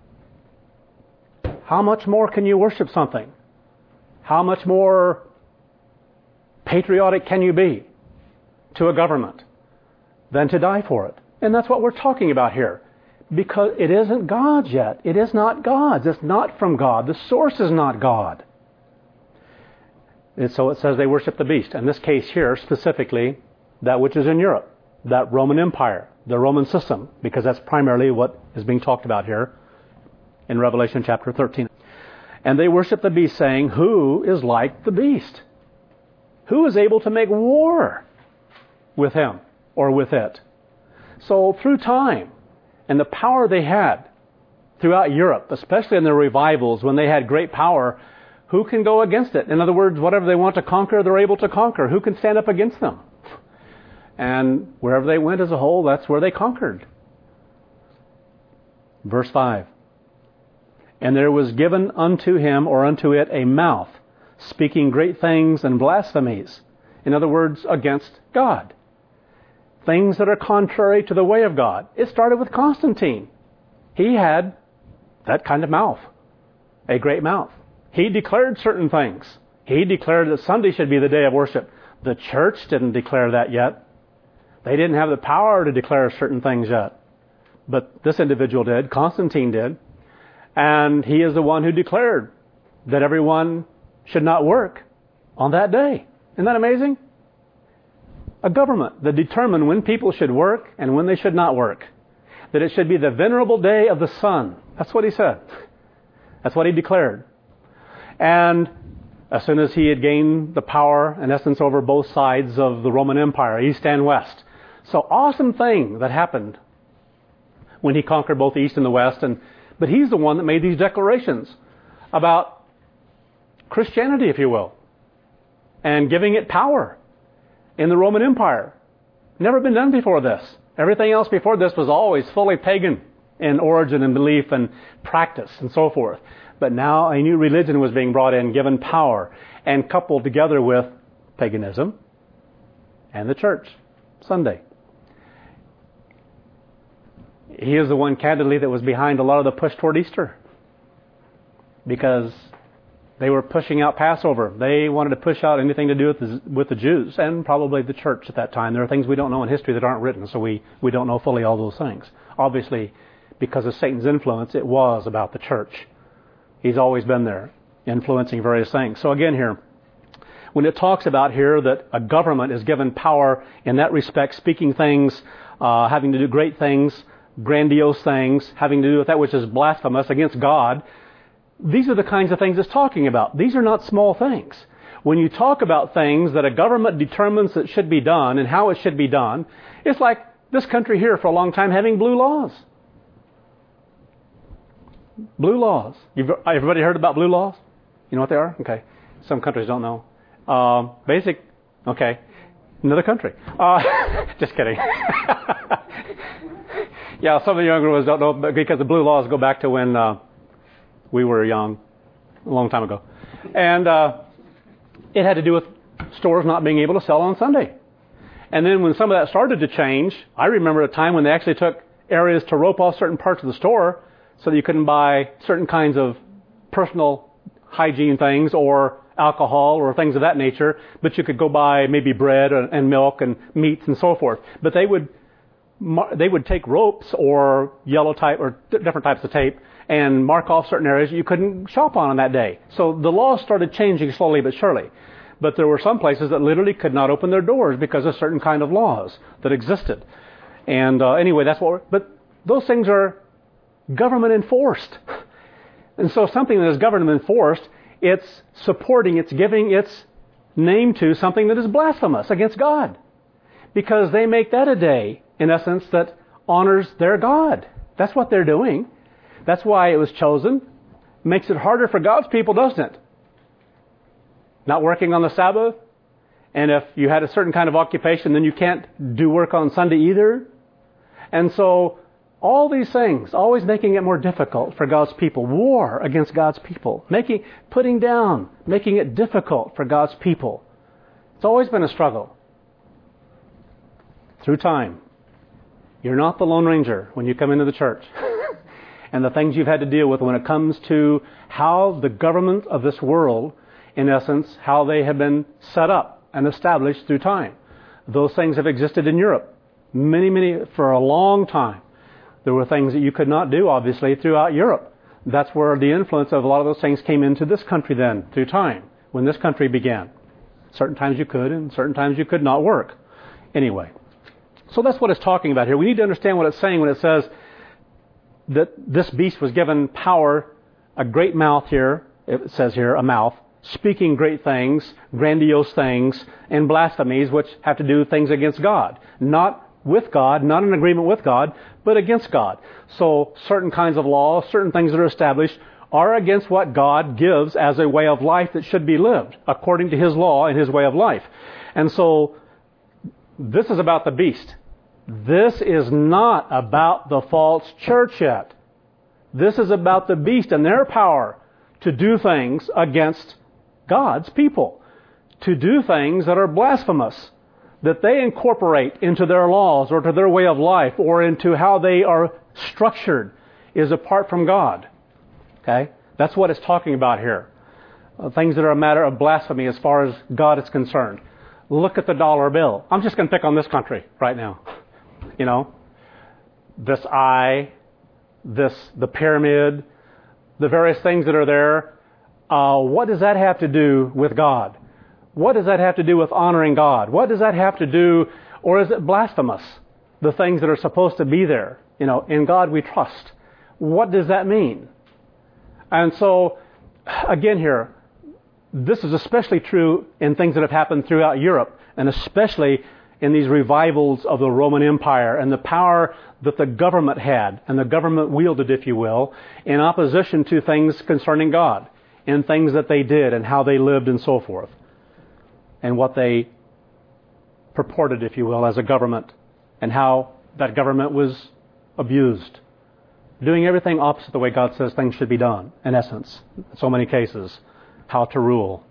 How much more can you worship something? How much more patriotic can you be to a government than to die for it? And that's what we're talking about here. Because it isn't God's yet. It is not God's. It's not from God. The source is not God. And so it says they worship the beast. In this case here, specifically, that which is in Europe. That Roman Empire. The Roman system. Because that's primarily what is being talked about here in Revelation chapter thirteen. And they worship the beast, saying, who is like the beast? Who is able to make war with him or with it. So through time and the power they had throughout Europe, especially in the revivals when they had great power, who can go against it? In other words, whatever they want to conquer, they're able to conquer. Who can stand up against them? And wherever they went as a whole, that's where they conquered. Verse five. And there was given unto him or unto it a mouth, speaking great things and blasphemies. In other words, against God. Things that are contrary to the way of God. It started with Constantine. He had that kind of mouth. A great mouth. He declared certain things. He declared that Sunday should be the day of worship. The church didn't declare that yet. They didn't have the power to declare certain things yet. But this individual did. Constantine did. And he is the one who declared that everyone should not work on that day. Isn't that amazing? A government that determined when people should work and when they should not work. That it should be the venerable day of the sun. That's what he said. That's what he declared. And as soon as he had gained the power, in essence, over both sides of the Roman Empire, east and west. So awesome thing that happened when he conquered both the east and the west. And but he's the one that made these declarations about Christianity, if you will, and giving it power in the Roman Empire. Never been done before this. Everything else before this was always fully pagan in origin and belief and practice and so forth. But now a new religion was being brought in, given power, and coupled together with paganism and the church, Sunday. He is the one, candidly, that was behind a lot of the push toward Easter. Because they were pushing out Passover. They wanted to push out anything to do with the, with the Jews and probably the church at that time. There are things we don't know in history that aren't written, so we, we don't know fully all those things. Obviously, because of Satan's influence, it was about the church. He's always been there, influencing various things. So again here, when it talks about here that a government is given power in that respect, speaking things, uh, having to do great things, grandiose things, having to do with that which is blasphemous against God, these are the kinds of things it's talking about. These are not small things. When you talk about things that a government determines that should be done and how it should be done, it's like this country here for a long time having blue laws. Blue laws. You've, everybody heard about blue laws? You know what they are? Okay. Some countries don't know. Um, basic, okay. Another country. Uh, just kidding. Yeah, some of the younger ones don't know because the blue laws go back to when uh, we were young, a long time ago. And uh, it had to do with stores not being able to sell on Sunday. And then when some of that started to change, I remember a time when they actually took areas to rope off certain parts of the store so that you couldn't buy certain kinds of personal hygiene things or alcohol or things of that nature, but you could go buy maybe bread and milk and meats and so forth. But they would they would take ropes or yellow type or different types of tape and mark off certain areas you couldn't shop on on that day. So the laws started changing slowly but surely. But there were some places that literally could not open their doors because of certain kind of laws that existed. And uh, anyway, that's what we're, but those things are government enforced. And so something that is government enforced, it's supporting, it's giving its name to something that is blasphemous against God. Because they make that a day, in essence, that honors their God. That's what they're doing. That's why it was chosen. Makes it harder for God's people, doesn't it? Not working on the Sabbath. And if you had a certain kind of occupation, then you can't do work on Sunday either. And so all these things, always making it more difficult for God's people. War against God's people. Making, putting down, making it difficult for God's people. It's always been a struggle. Through time. You're not the Lone Ranger when you come into the church. And the things you've had to deal with when it comes to how the government of this world, in essence, how they have been set up and established through time. Those things have existed in Europe. Many, many, for a long time. There were things that you could not do, obviously, throughout Europe. That's where the influence of a lot of those things came into this country then, through time, when this country began. Certain times you could, and certain times you could not work. Anyway, so that's what it's talking about here. We need to understand what it's saying when it says that this beast was given power, a great mouth here, it says here, a mouth, speaking great things, grandiose things, and blasphemies, which have to do things against God. Not with God, not in agreement with God, but against God. So certain kinds of laws, certain things that are established are against what God gives as a way of life that should be lived according to His law and His way of life. And so this is about the beast. This is not about the false church yet. This is about the beast and their power to do things against God's people, to do things that are blasphemous, that they incorporate into their laws or to their way of life or into how they are structured is apart from God. Okay? That's what it's talking about here. Uh, things that are a matter of blasphemy as far as God is concerned. Look at the dollar bill. I'm just going to pick on this country right now. You know, this eye, this the pyramid, the various things that are there. Uh, what does that have to do with God? What does that have to do with honoring God? What does that have to do, or is it blasphemous? The things that are supposed to be there. You know, in God we trust. What does that mean? And so, again here, this is especially true in things that have happened throughout Europe, and especially in these revivals of the Roman Empire and the power that the government had, and the government wielded, if you will, in opposition to things concerning God, in things that they did and how they lived and so forth, and what they purported, if you will, as a government, and how that government was abused, doing everything opposite the way God says things should be done, in essence, in so many cases, how to rule.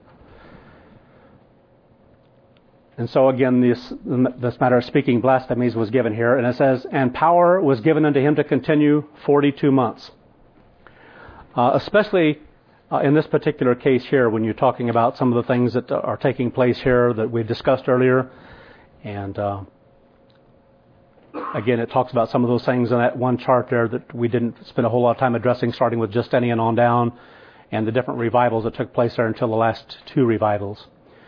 And so again, this, this matter of speaking blasphemies was given here, and it says, and power was given unto him to continue forty-two months. Uh, especially uh, in this particular case here, when you're talking about some of the things that are taking place here that we discussed earlier. And uh, again, it talks about some of those things in that one chart there that we didn't spend a whole lot of time addressing, starting with Justinian on down, and the different revivals that took place there until the last two revivals.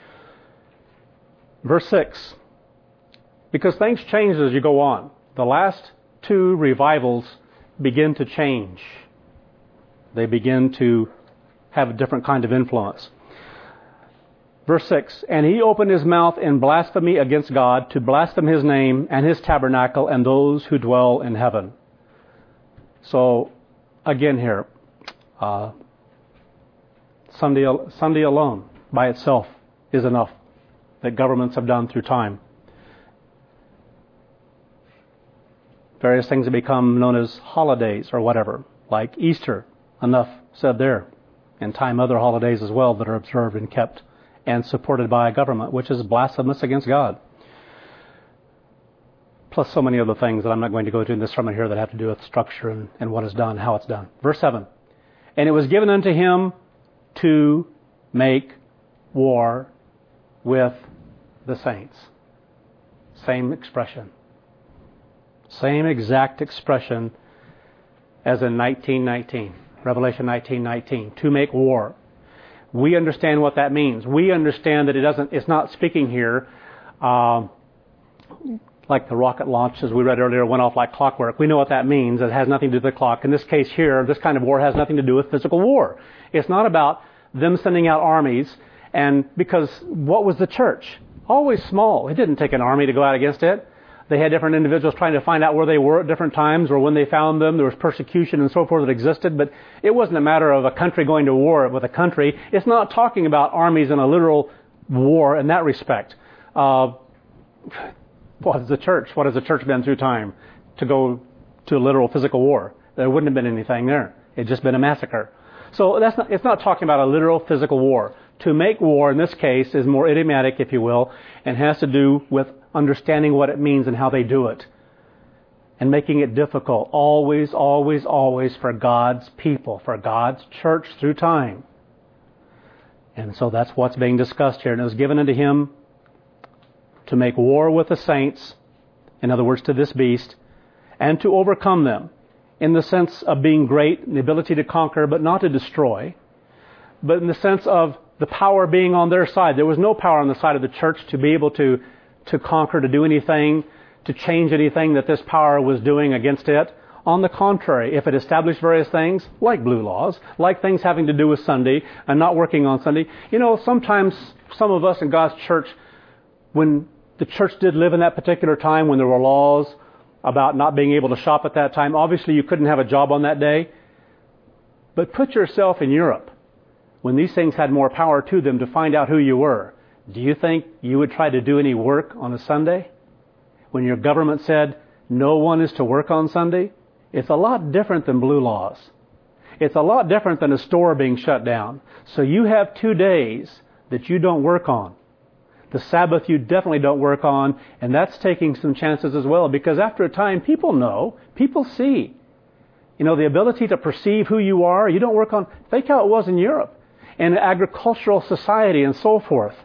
Verse six, because things change as you go on. The last two revivals begin to change. They begin to have a different kind of influence. Verse six, and he opened his mouth in blasphemy against God to blaspheme his name and his tabernacle and those who dwell in heaven. So, again here, uh, Sunday, Sunday alone by itself is enough that governments have done through time. Various things have become known as holidays or whatever, like Easter, enough said there. And time other holidays as well that are observed and kept and supported by a government, which is blasphemous against God. Plus so many other things that I'm not going to go into in this sermon here that have to do with structure and, and what is done, how it's done. Verse seven, and it was given unto him to make war with the saints. Same expression. Same exact expression as in nineteen nineteen. Revelation nineteen nineteen. To make war. We understand what that means. We understand that it doesn't, it's not speaking here um, like the rocket launch, as we read earlier, went off like clockwork. We know what that means. It has nothing to do with the clock. In this case here, this kind of war has nothing to do with physical war. It's not about them sending out armies. And because what was the church? Always small. It didn't take an army to go out against it. They had different individuals trying to find out where they were at different times, or when they found them. There was persecution and so forth that existed. But it wasn't a matter of a country going to war with a country. It's not talking about armies in a literal war in that respect. Uh, what is the church? What has the church been through time to go to a literal physical war? There wouldn't have been anything there. It'd just been a massacre. So that's not, it's not talking about a literal physical war. To make war, in this case, is more idiomatic, if you will, and has to do with understanding what it means and how they do it. And making it difficult, always, always, always for God's people, for God's church through time. And so that's what's being discussed here. And it was given unto him to make war with the saints, in other words, to this beast, and to overcome them, in the sense of being great, the ability to conquer, but not to destroy, but in the sense of the power being on their side. There was no power on the side of the church to be able to, to conquer, to do anything, to change anything that this power was doing against it. On the contrary, if it established various things, like blue laws, like things having to do with Sunday and not working on Sunday, you know, sometimes some of us in God's church, when the church did live in that particular time, when there were laws about not being able to shop at that time, obviously you couldn't have a job on that day. But put yourself in Europe, when these things had more power to them to find out who you were. Do you think you would try to do any work on a Sunday? When your government said no one is to work on Sunday? It's a lot different than blue laws. It's a lot different than a store being shut down. So you have two days that you don't work on. The Sabbath you definitely don't work on, and that's taking some chances as well, because after a time, people know, people see. You know, the ability to perceive who you are, you don't work on. Think how it was in Europe, in an agricultural society and so forth.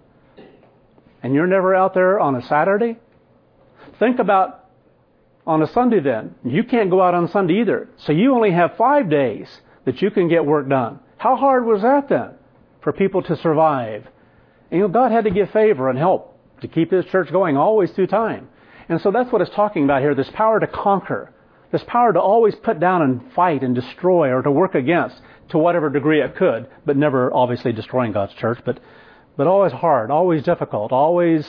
And you're never out there on a Saturday? Think about on a Sunday then. You can't go out on Sunday either. So you only have five days that you can get work done. How hard was that then for people to survive? And, you know, God had to give favor and help to keep His church going always through time. And so that's what it's talking about here, this power to conquer, this power to always put down and fight and destroy or to work against to whatever degree it could, but never obviously destroying God's church, but but always hard, always difficult, always,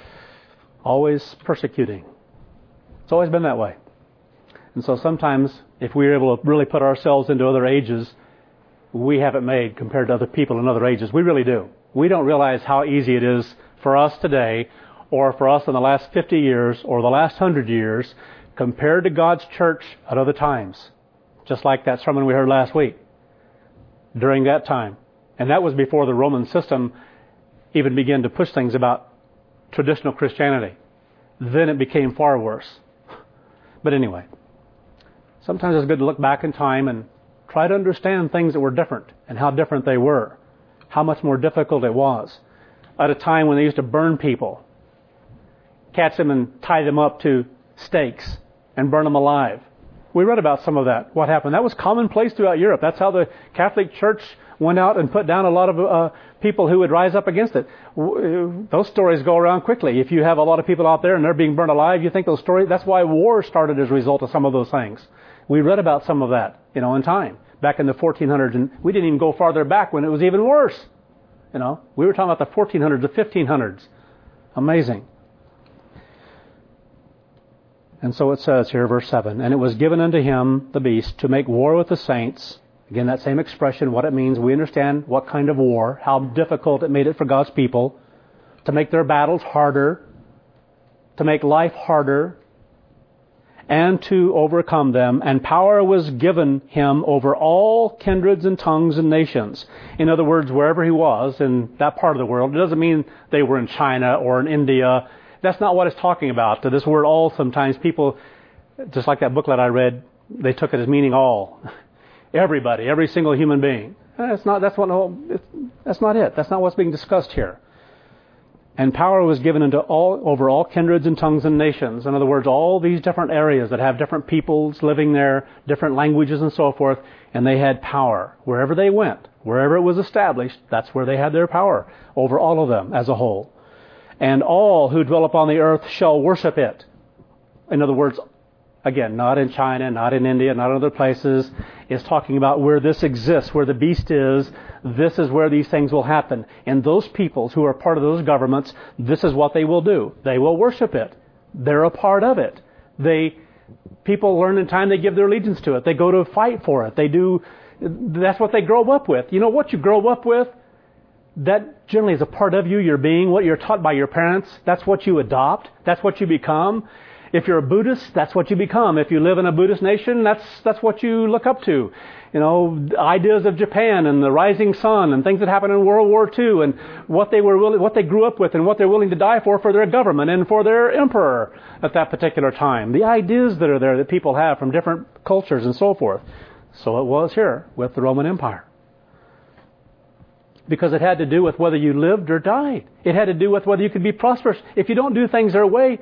always persecuting. It's always been that way. And so sometimes if we're able to really put ourselves into other ages, we have it made compared to other people in other ages. We really do. We don't realize how easy it is for us today or for us in the last fifty years or the last one hundred years compared to God's church at other times. Just like that sermon we heard last week. During that time. And that was before the Roman system even began to push things about traditional Christianity. Then it became far worse. But anyway, sometimes it's good to look back in time and try to understand things that were different and how different they were. How much more difficult it was. At a time when they used to burn people. Catch them and tie them up to stakes and burn them alive. We read about some of that, what happened. That was commonplace throughout Europe. That's how the Catholic Church went out and put down a lot of uh, people who would rise up against it. Those stories go around quickly. If you have a lot of people out there and they're being burned alive, you think those stories, that's why war started as a result of some of those things. We read about some of that, you know, in time, back in the fourteen hundreds, and we didn't even go farther back when it was even worse. You know, we were talking about the fourteen hundreds, the fifteen hundreds. Amazing. And so it says here, verse seven, and it was given unto him, the beast, to make war with the saints. Again, that same expression, what it means. We understand what kind of war, how difficult it made it for God's people, to make their battles harder, to make life harder, and to overcome them. And power was given him over all kindreds and tongues and nations. In other words, wherever he was in that part of the world, it doesn't mean they were in China or in India. That's not what it's talking about. To this word all, sometimes people, just like that booklet I read, they took it as meaning all. Everybody, every single human being. That's not, that's, what, that's not it. That's not what's being discussed here. And power was given into all, over all kindreds and tongues and nations. In other words, all these different areas that have different peoples living there, different languages and so forth, and they had power. Wherever they went, wherever it was established, that's where they had their power, over all of them as a whole. And all who dwell upon the earth shall worship it. In other words, again, not in China, not in India, not in other places. It's talking about where this exists, where the beast is. This is where these things will happen. And those peoples who are part of those governments, this is what they will do. They will worship it. They're a part of it. They, people learn in time, they give their allegiance to it. They go to fight for it. They do, that's what they grow up with. You know what you grow up with? That generally is a part of you, your being, what you're taught by your parents. That's what you adopt. That's what you become. If you're a Buddhist, that's what you become. If you live in a Buddhist nation, that's that's what you look up to. You know, ideas of Japan and the rising sun and things that happened in World War Two and what they were willing, what they grew up with and what they're willing to die for for their government and for their emperor at that particular time. The ideas that are there that people have from different cultures and so forth. So it was here with the Roman Empire. Because it had to do with whether you lived or died. It had to do with whether you could be prosperous. If you don't do things their way,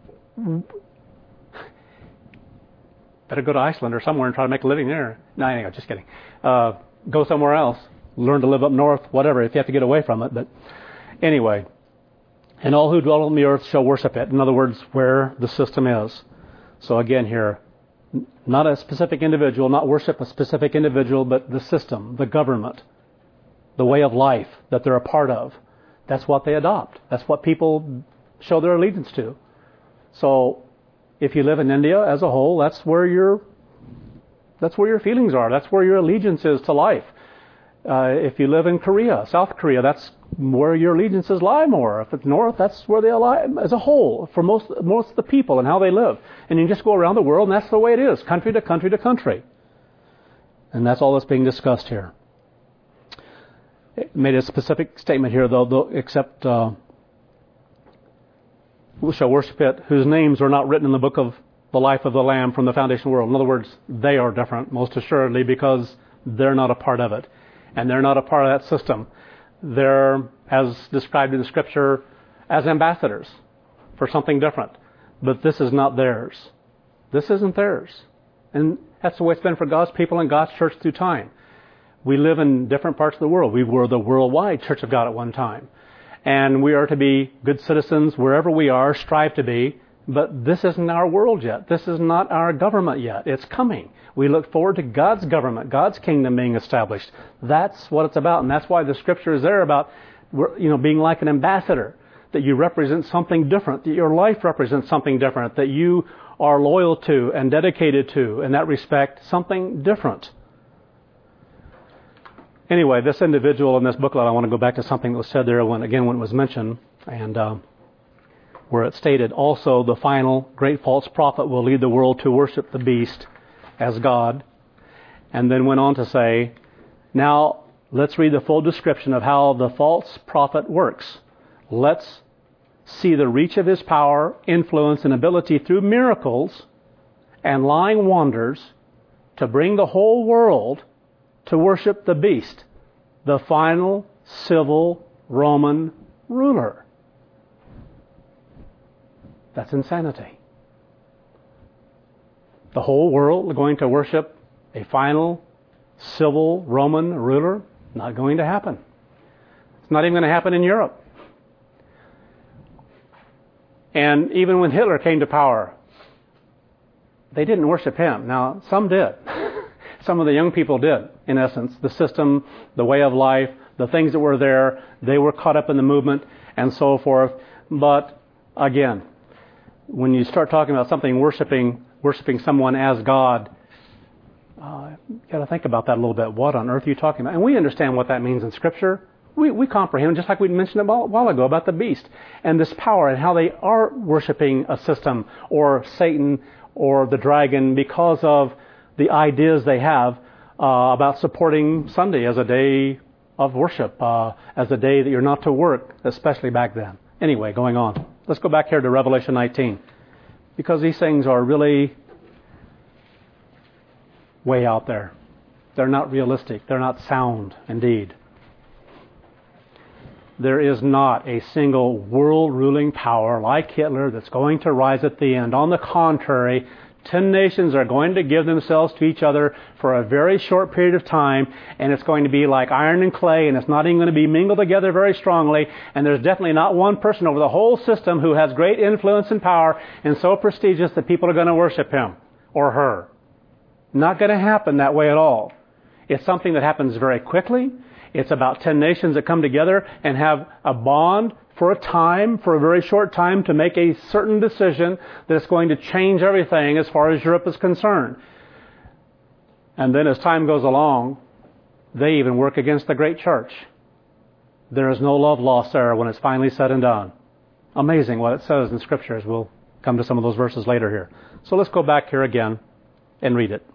better go to Iceland or somewhere and try to make a living there. No, anyway, just kidding. Uh, go somewhere else. Learn to live up north, whatever, if you have to get away from it. But anyway, and all who dwell on the earth shall worship it. In other words, where the system is. So again here, Not a specific individual, not worship a specific individual, but the system, the government, the way of life that they're a part of. That's what they adopt. That's what people show their allegiance to. So if you live in India as a whole, that's where your that's where your feelings are. That's where your allegiance is to life. Uh, if you live in Korea, South Korea, that's where your allegiances lie more. If it's North, that's where they lie as a whole for most most of the people and how they live. And you just go around the world, and that's the way it is, country to country to country. And that's all that's being discussed here. It made a specific statement here, though, though except uh, we shall worship it, whose names are not written in the book of the life of the Lamb from the foundation of the world. In other words, they are different, most assuredly, because they're not a part of it. And they're not a part of that system. They're, as described in the Scripture, as ambassadors for something different. But this is not theirs. This isn't theirs. And that's the way it's been for God's people and God's church through time. We live in different parts of the world. We were the worldwide Church of God at one time. And we are to be good citizens wherever we are, strive to be. But this isn't our world yet. This is not our government yet. It's coming. We look forward to God's government, God's kingdom being established. That's what it's about. And that's why the Scripture is there about, you know, being like an ambassador, that you represent something different, that your life represents something different, that you are loyal to and dedicated to, in that respect, something different. Anyway, this individual in this booklet, I want to go back to something that was said there when, again, when it was mentioned, and uh, where it stated, also the final great false prophet will lead the world to worship the beast as God, and then went on to say, now let's read the full description of how the false prophet works. Let's see the reach of his power, influence, and ability through miracles and lying wonders to bring the whole world to worship the beast, the final civil Roman ruler. That's insanity. The whole world going to worship a final civil Roman ruler? Not going to happen. It's not even going to happen in Europe. And even when Hitler came to power, they didn't worship him. Now, some did. Some of the young people did, in essence. The system, the way of life, the things that were there, they were caught up in the movement and so forth. But again, when you start talking about something worshiping worshiping someone as God, uh, you got to think about that a little bit. What on earth are you talking about? And we understand what that means in Scripture. We, we comprehend, just like we mentioned a while ago about the beast and this power and how they are worshiping a system or Satan or the dragon because of the ideas they have uh, about supporting Sunday as a day of worship, uh, as a day that you're not to work, especially back then. Anyway, going on. Let's go back here to Revelation nineteen, because these things are really way out there. They're not realistic. They're not sound, indeed. There is not a single world-ruling power like Hitler that's going to rise at the end. On the contrary, ten nations are going to give themselves to each other for a very short period of time, and it's going to be like iron and clay, and it's not even going to be mingled together very strongly, and there's definitely not one person over the whole system who has great influence and power and so prestigious that people are going to worship him or her. Not going to happen that way at all. It's something that happens very quickly. It's about ten nations that come together and have a bond for a time, for a very short time, to make a certain decision that's going to change everything as far as Europe is concerned. And then as time goes along, they even work against the great church. There is no love lost there when it's finally said and done. Amazing what it says in Scripture, as we'll come to some of those verses later here. So let's go back here again and read it.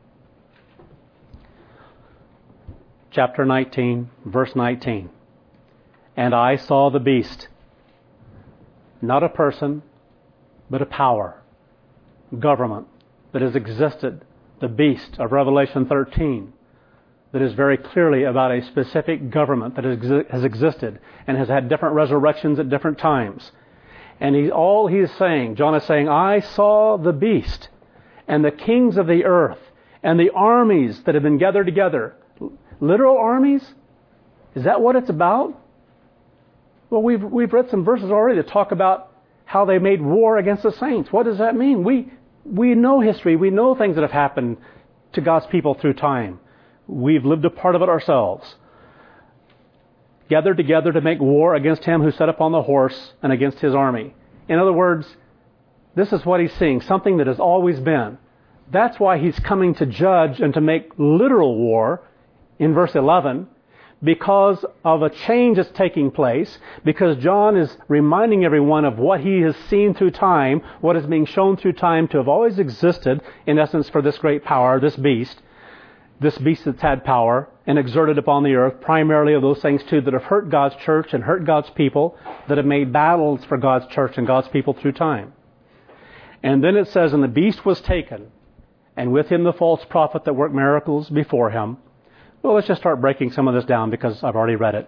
Chapter nineteen, verse nineteen. And I saw the beast, not a person, but a power, government that has existed, the beast of Revelation thirteen, that is very clearly about a specific government that has existed and has had different resurrections at different times. And he, all he's saying, John is saying, I saw the beast and the kings of the earth and the armies that have been gathered together. Literal armies? Is that what it's about? Well, we've we've read some verses already that talk about how they made war against the saints. What does that mean? We We know history. We know things that have happened to God's people through time. We've lived a part of it ourselves. Gathered together to make war against him who sat upon the horse and against his army. In other words, this is what he's seeing, something that has always been. That's why he's coming to judge and to make literal war in verse eleven, because of a change that's taking place, because John is reminding everyone of what he has seen through time, what is being shown through time to have always existed, in essence, for this great power, this beast, this beast that's had power and exerted upon the earth, primarily of those things too that have hurt God's church and hurt God's people, that have made battles for God's church and God's people through time. And then it says, and the beast was taken, and with him the false prophet that worked miracles before him. Well, let's just start breaking some of this down because I've already read it.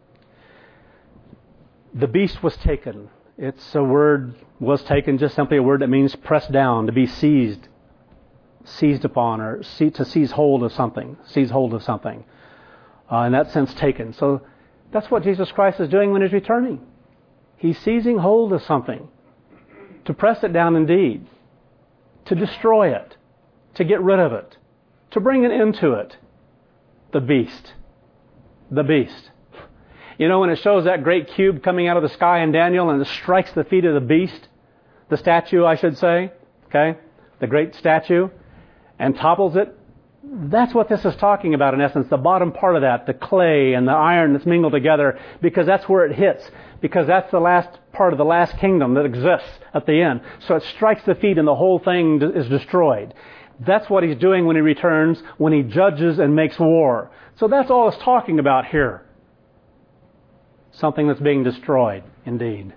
The beast was taken. It's a word, was taken, just simply a word that means pressed down, to be seized, seized upon, or see, to seize hold of something, seize hold of something. Uh, in that sense, taken. So that's what Jesus Christ is doing when he's returning. He's seizing hold of something, to press it down indeed, to destroy it, to get rid of it, to bring an end to it. The beast. The beast. You know, when it shows that great cube coming out of the sky in Daniel and it strikes the feet of the beast, the statue, I should say, okay, the great statue, and topples it, that's what this is talking about in essence, the bottom part of that, the clay and the iron that's mingled together, because that's where it hits, because that's the last part of the last kingdom that exists at the end. So it strikes the feet and the whole thing is destroyed. That's what he's doing when he returns, when he judges and makes war. So that's all it's talking about here. Something that's being destroyed, indeed.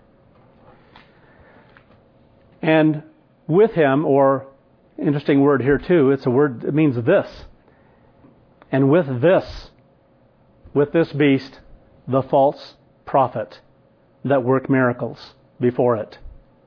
And with him, or interesting word here too, it's a word that means this. And with this, with this beast, the false prophet that worked miracles before it.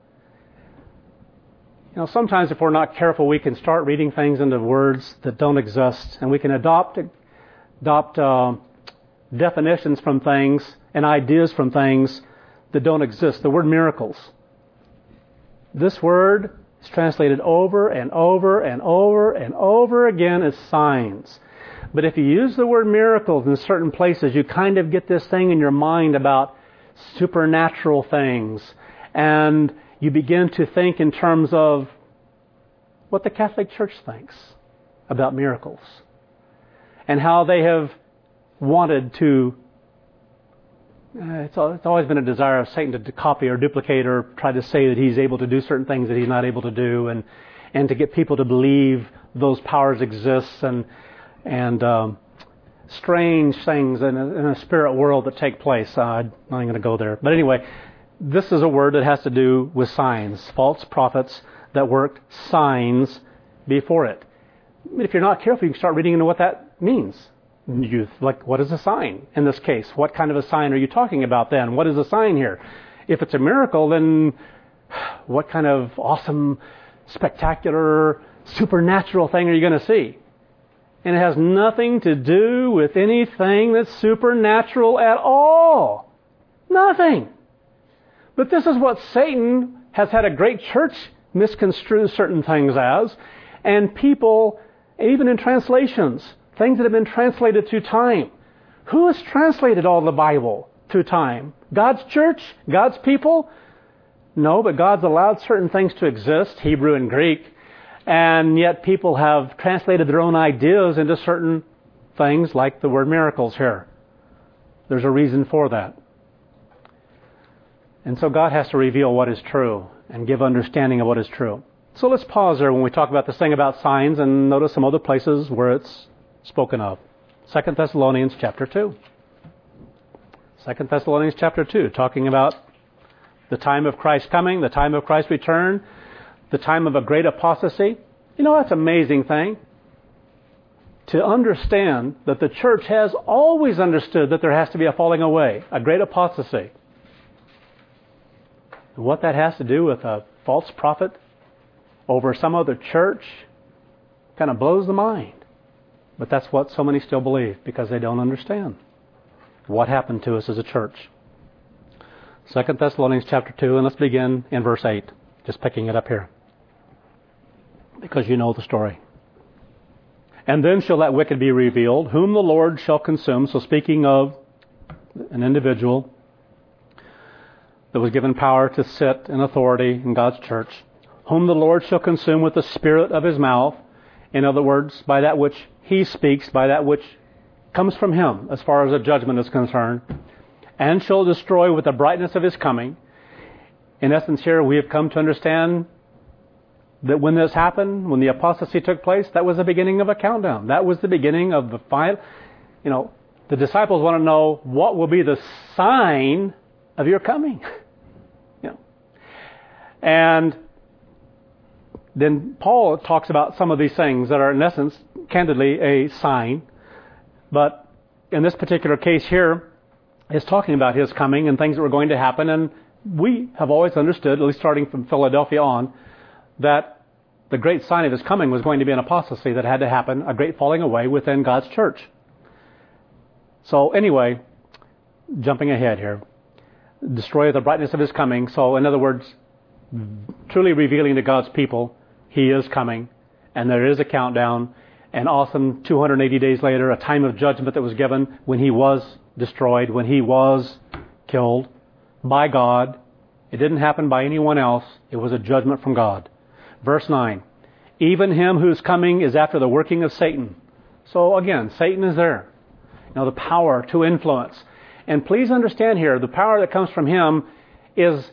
You know, sometimes if we're not careful, we can start reading things into words that don't exist, and we can adopt adopt uh, definitions from things and ideas from things that don't exist. The word miracles. This word is translated over and over and over and over again as signs. But if you use the word miracles in certain places, you kind of get this thing in your mind about supernatural things, and you begin to think in terms of what the Catholic Church thinks about miracles and how they have wanted to, uh, it's, it's always been a desire of Satan to, to copy or duplicate or try to say that he's able to do certain things that he's not able to do, and, and to get people to believe those powers exist, and, and um, strange things in a, in a spirit world that take place. Uh, I'm not going to go there. But anyway, this is a word that has to do with signs. False prophets that worked signs before it. I mean, if you're not careful, you can start reading into what that means. You, like, what is a sign in this case? What kind of a sign are you talking about then? What is a sign here? If it's a miracle, then what kind of awesome, spectacular, supernatural thing are you going to see? And it has nothing to do with anything that's supernatural at all. Nothing. But this is what Satan has had a great church misconstrue certain things as, and people, even in translations, things that have been translated through time. Who has translated all the Bible through time? God's church? God's people? No, but God's allowed certain things to exist, Hebrew and Greek, and yet people have translated their own ideas into certain things like the word miracles here. There's a reason for that. And so God has to reveal what is true and give understanding of what is true. So let's pause there when we talk about this thing about signs and notice some other places where it's spoken of. Second Thessalonians chapter two. Second Thessalonians chapter two, talking about the time of Christ's coming, the time of Christ's return, the time of a great apostasy. You know, that's an amazing thing. To understand that the church has always understood that there has to be a falling away, a great apostasy. And what that has to do with a false prophet over some other church kind of blows the mind. But that's what so many still believe because they don't understand what happened to us as a church. Second Thessalonians chapter two, and let's begin in verse eight. Just picking it up here. because you know the story. And then shall that wicked be revealed, whom the Lord shall consume. So speaking of an individual that was given power to sit in authority in God's church, whom the Lord shall consume with the spirit of his mouth. In other words, by that which he speaks, by that which comes from him as far as a judgment is concerned, and shall destroy with the brightness of his coming. In essence here, we have come to understand that when this happened, when the apostasy took place, that was the beginning of a countdown. That was the beginning of the final, you know, the disciples want to know what will be the sign of your coming. You know. And then Paul talks about some of these things that are in essence, candidly, a sign. But in this particular case here, is talking about his coming and things that were going to happen. And we have always understood, at least starting from Philadelphia on, that the great sign of his coming was going to be an apostasy that had to happen, a great falling away within God's church. So anyway, jumping ahead here, destroy the brightness of his coming. So in other words, truly revealing to God's people, he is coming, and there is a countdown, an awesome two hundred eighty days later, a time of judgment that was given when he was destroyed, when he was killed by God. It didn't happen by anyone else. It was a judgment from God. Verse nine, even him whose coming is after the working of Satan. So again, Satan is there. You know, the power to influence. And please understand here, the power that comes from him is,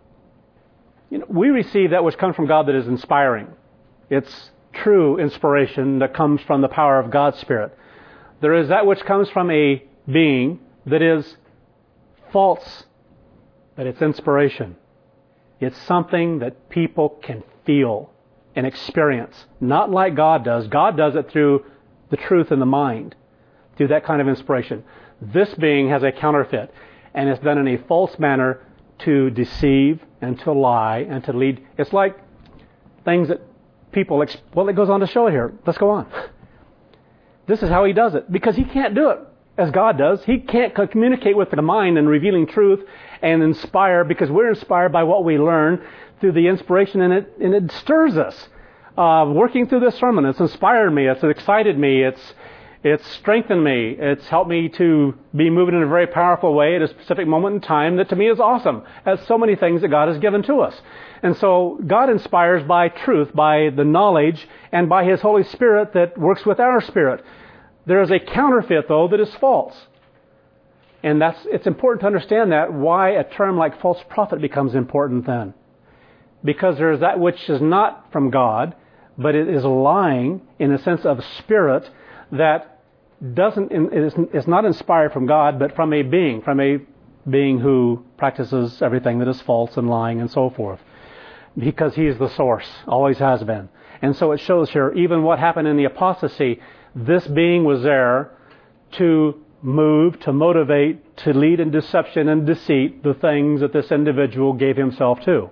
you know, we receive that which comes from God that is inspiring. It's true inspiration that comes from the power of God's Spirit. There is that which comes from a being that is false, but it's inspiration. It's something that people can feel and experience. Not like God does. God does it through the truth in the mind, through that kind of inspiration. This being has a counterfeit, and it's done in a false manner to deceive and to lie and to lead. It's like things that people, exp- well, it goes on to show it here. Let's go on. This is how he does it, because he can't do it as God does. He can't communicate with the mind and revealing truth and inspire, because we're inspired by what we learn through the inspiration, and it and it stirs us. Uh, working through this sermon, it's inspired me, it's excited me, it's it's strengthened me, it's helped me to be moving in a very powerful way at a specific moment in time that to me is awesome, as so many things that God has given to us. And so God inspires by truth, by the knowledge, and by His Holy Spirit that works with our spirit. There is a counterfeit, though, that is false. And that's it's important to understand that, why a term like false prophet becomes important then. Because there is that which is not from God, but it is lying in a sense of spirit that doesn't is, is not inspired from God, but from a being, from a being who practices everything that is false and lying and so forth. Because He is the source, always has been. And so it shows here, even what happened in the apostasy, this being was there to move, to motivate, to lead in deception and deceit the things that this individual gave himself to.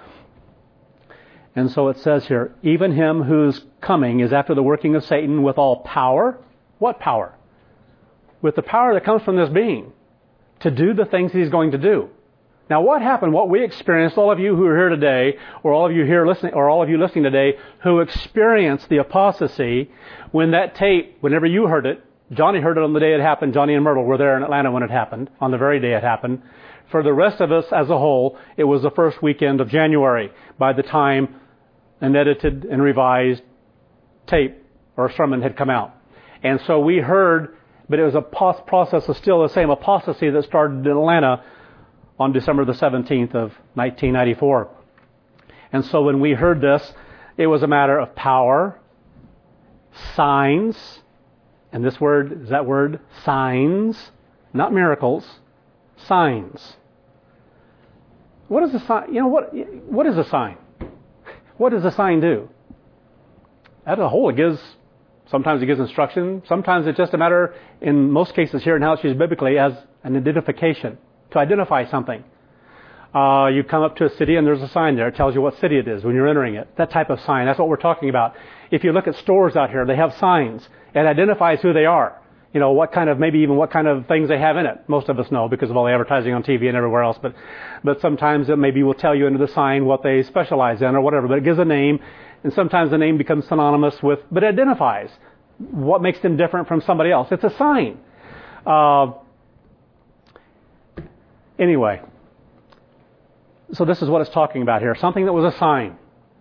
And so it says here, even him whose coming is after the working of Satan with all power. What power? With the power that comes from this being to do the things he's going to do. Now what happened, what we experienced, all of you who are here today, or all of you here listening, or all of you listening today, who experienced the apostasy, when that tape, whenever you heard it, Johnny heard it on the day it happened, Johnny and Myrtle were there in Atlanta when it happened, on the very day it happened. For the rest of us as a whole, it was the first weekend of January by the time an edited and revised tape or sermon had come out. And so we heard, but it was a process of still the same apostasy that started in Atlanta on December the seventeenth of nineteen ninety-four. And so when we heard this, it was a matter of power, signs, and this word is that word, signs, not miracles, signs. What is a sign? You know, what what is a sign? What does a sign do? As a whole, it gives, sometimes it gives instruction. Sometimes it's just a matter, in most cases here in how it's used biblically, as an identification, to identify something. Uh, you come up to a city and there's a sign there. It tells you what city it is when you're entering it. That type of sign. That's what we're talking about. If you look at stores out here, they have signs. It identifies who they are. You know, what kind of, maybe even what kind of things they have in it. Most of us know because of all the advertising on T V and everywhere else. But but sometimes it maybe will tell you under the sign what they specialize in or whatever. But it gives a name, And sometimes the name becomes synonymous with, but identifies what makes them different from somebody else. It's a sign. Uh, anyway, so this is what it's talking about here. Something that was a sign.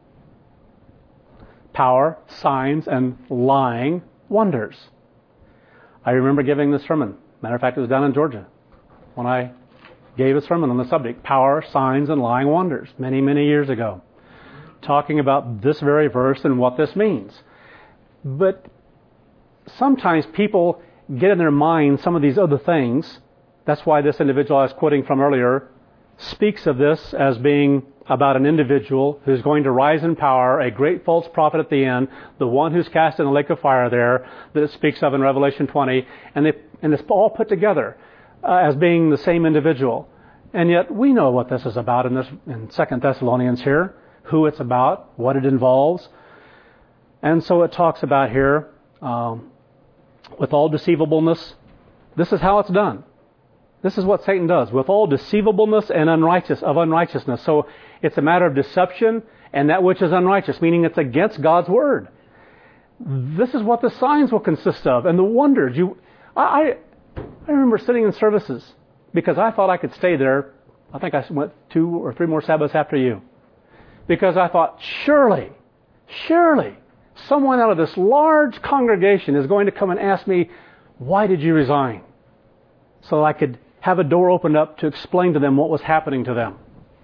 Power, signs, and lying wonders. I remember giving this sermon. Matter of fact, it was down in Georgia when I gave a sermon on the subject, power, signs, and lying wonders, many, many years ago, talking about this very verse and what this means. But sometimes people get in their mind some of these other things. That's why this individual I was quoting from earlier speaks of this as being about an individual who's going to rise in power, a great false prophet at the end, the one who's cast in the lake of fire there, that it speaks of in Revelation twenty, and, they, and it's all put together uh, as being the same individual. And yet we know what this is about in this in Second Thessalonians here, who it's about, what it involves. And so it talks about here, um, with all deceivableness, this is how it's done. This is what Satan does, with all deceivableness and unrighteous of unrighteousness. So it's a matter of deception and that which is unrighteous, meaning it's against God's word. This is what the signs will consist of, and the wonders. You, I, I remember sitting in services because I thought I could stay there. I think I went two or three more Sabbaths after you, because I thought, surely, surely, someone out of this large congregation is going to come and ask me, why did you resign? So I could have a door opened up to explain to them what was happening to them.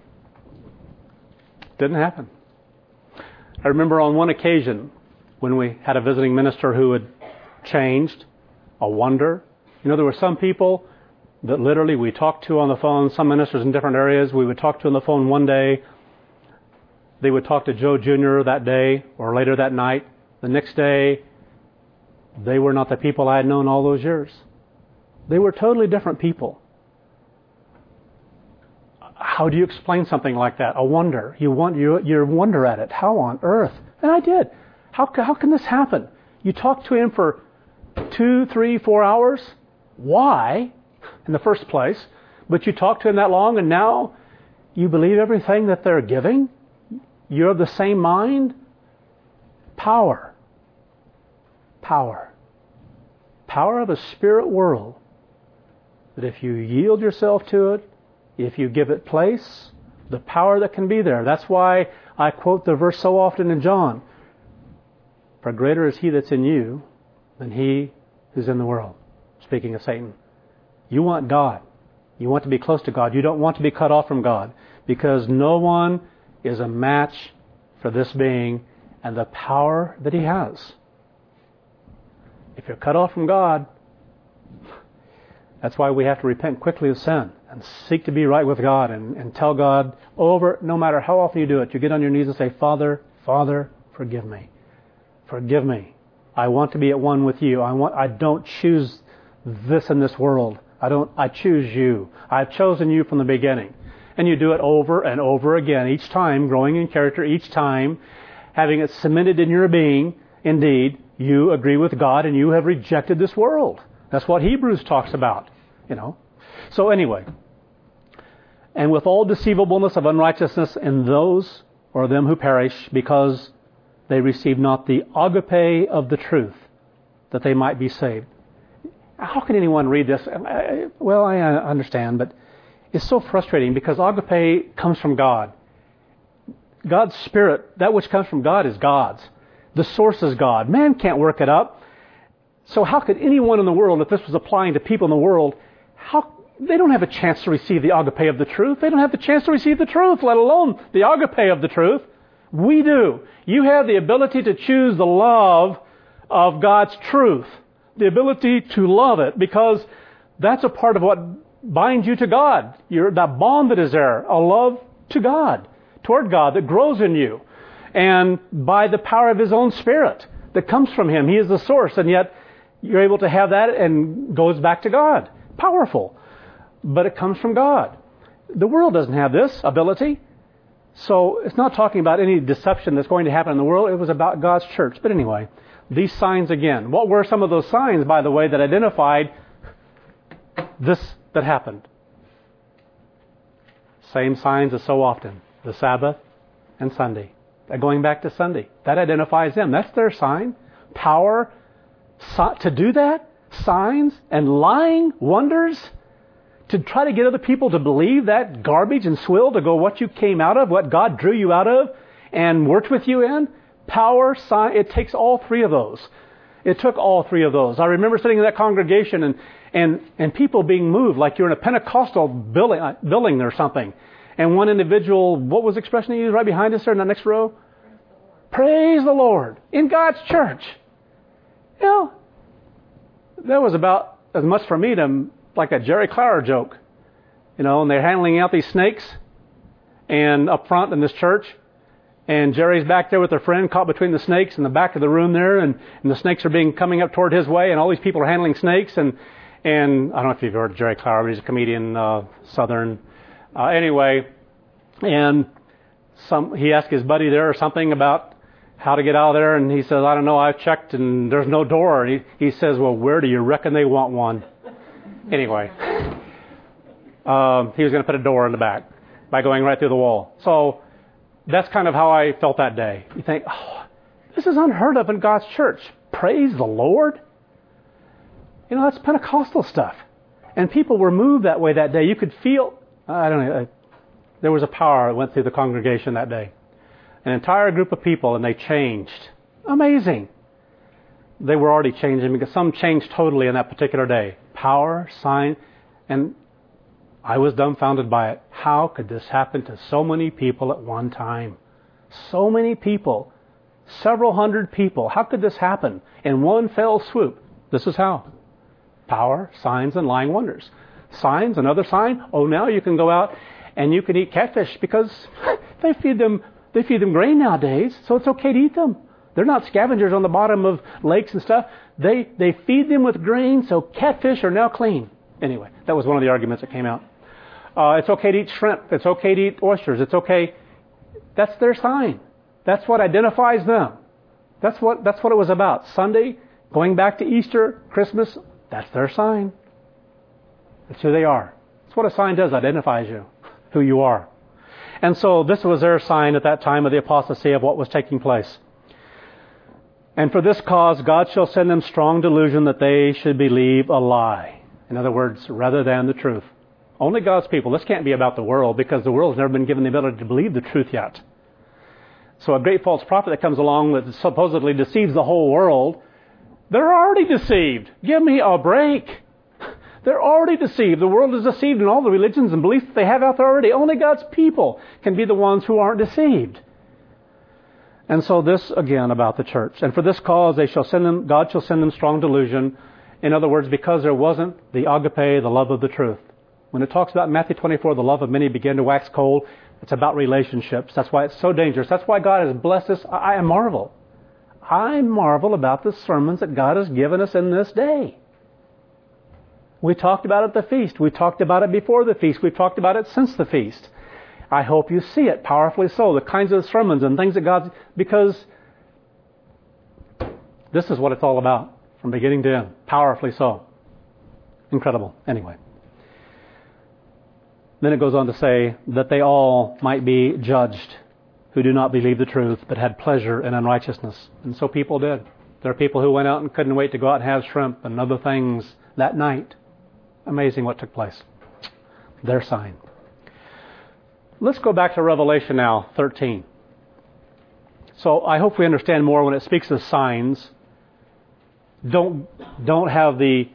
Didn't happen. I remember on one occasion when we had a visiting minister who had changed, a wonder. You know, there were some people that literally we talked to on the phone, some ministers in different areas, we would talk to on the phone one day. They would talk to Joe Junior that day or later that night. The next day, they were not the people I had known all those years. They were totally different people. How do you explain something like that? A wonder. You want you you wonder at it. How on earth? And I did. How how can this happen? You talk to him for two, three, four hours. Why, in the first place? But you talk to him that long, and now you believe everything that they're giving. You're of the same mind. Power. Power. Power of a spirit world. That if you yield yourself to it, if you give it place, the power that can be there. That's why I quote the verse so often in John. For greater is he that's in you than he who's in the world. Speaking of Satan. You want God. You want to be close to God. You don't want to be cut off from God. Because no one is a match for this being and the power that he has. If you're cut off from God, that's why we have to repent quickly of sin and seek to be right with God and, and tell God over, no matter how often you do it, you get on your knees and say, Father, Father, forgive me. Forgive me. I want to be at one with you. I want. I don't choose this in this world. I don't. I choose you. I've chosen you from the beginning. And you do it over and over again, each time, growing in character, each time, having it cemented in your being. Indeed, you agree with God and you have rejected this world. That's what Hebrews talks about, you know. So anyway, and with all deceivableness of unrighteousness in those or them who perish, because they receive not the agape of the truth, that they might be saved. How can anyone read this? Well, I understand, but it's so frustrating because agape comes from God. God's Spirit, that which comes from God is God's. The source is God. Man can't work it up. So how could anyone in the world, if this was applying to people in the world, how they don't have a chance to receive the agape of the truth. They don't have the chance to receive the truth, let alone the agape of the truth. We do. You have the ability to choose the love of God's truth. The ability to love it, because that's a part of what binds you to God. You're, that bond that is there, a love to God, toward God, that grows in you. And by the power of His own Spirit that comes from Him. He is the source, and yet you're able to have that and goes back to God. Powerful. But it comes from God. The world doesn't have this ability. So it's not talking about any deception that's going to happen in the world. It was about God's church. But anyway, these signs again. What were some of those signs, by the way, that identified this that happened? Same signs as so often. The Sabbath and Sunday. Going back to Sunday. That identifies them. That's their sign. Power si- to do that. Signs and lying wonders. To try to get other people to believe that garbage and swill, to go what you came out of, what God drew you out of and worked with you in. Power, sign, it takes all three of those. It took all three of those. I remember sitting in that congregation and, and, and people being moved like you're in a Pentecostal building, uh, building or something. And one individual, what was the expression he used right behind us there in the next row? Praise the Lord. In God's church. You know, that was about as much for me to like a Jerry Clower joke. You know, and they're handling out these snakes and up front in this church. And Jerry's back there with a friend caught between the snakes in the back of the room there. And, and the snakes are being coming up toward his way. And all these people are handling snakes. And, and I don't know if you've heard of Jerry Clower, but he's a comedian, uh, Southern. Uh, anyway, and some he asked his buddy there or something about how to get out of there. And he says, I don't know, I've checked and there's no door. And he, he says, well, where do you reckon they want one? Anyway, um, he was going to put a door in the back by going right through the wall. So that's kind of how I felt that day. You think, oh, this is unheard of in God's church. Praise the Lord. You know, that's Pentecostal stuff. And people were moved that way that day. You could feel, I don't know, there was a power that went through the congregation that day. An entire group of people, and they changed. Amazing. They were already changing because some changed totally in that particular day. Power, sign, and I was dumbfounded by it. How could this happen to so many people at one time? So many people. Several hundred people. How could this happen in one fell swoop? This is how. Power, signs, and lying wonders. Signs, another sign. Oh, now you can go out and you can eat catfish because they feed them they feed them grain nowadays, so it's okay to eat them. They're not scavengers on the bottom of lakes and stuff. They they feed them with grain, so catfish are now clean. Anyway, that was one of the arguments that came out. Uh, it's okay to eat shrimp. It's okay to eat oysters. It's okay. That's their sign. That's what identifies them. That's what that's what it was about. Sunday, going back to Easter, Christmas, that's their sign. That's who they are. That's what a sign does, identifies you, who you are. And so this was their sign at that time of the apostasy of what was taking place. And for this cause, God shall send them strong delusion that they should believe a lie. In other words, rather than the truth. Only God's people. This can't be about the world because the world has never been given the ability to believe the truth yet. So a great false prophet that comes along that supposedly deceives the whole world, they're already deceived. Give me a break. They're already deceived. The world is deceived in all the religions and beliefs that they have out there already. Only God's people can be the ones who aren't deceived. And so this, again, about the church. And for this cause, they shall send them, God shall send them strong delusion. In other words, because there wasn't the agape, the love of the truth. When it talks about Matthew twenty-four, the love of many began to wax cold, it's about relationships. That's why it's so dangerous. That's why God has blessed us. I, I marvel. I marvel about the sermons that God has given us in this day. We talked about it at the feast. We talked about it before the feast. We've talked about it since the feast. I hope you see it powerfully so, the kinds of sermons and things that God, because this is what it's all about from beginning to end. Powerfully so. Incredible. Anyway. Then it goes on to say that they all might be judged who do not believe the truth but had pleasure in unrighteousness. And so people did. There are people who went out and couldn't wait to go out and have shrimp and other things that night. Amazing what took place. Their sign. Let's go back to Revelation now, thirteen. So I hope we understand more when it speaks of signs. Don't, don't have the,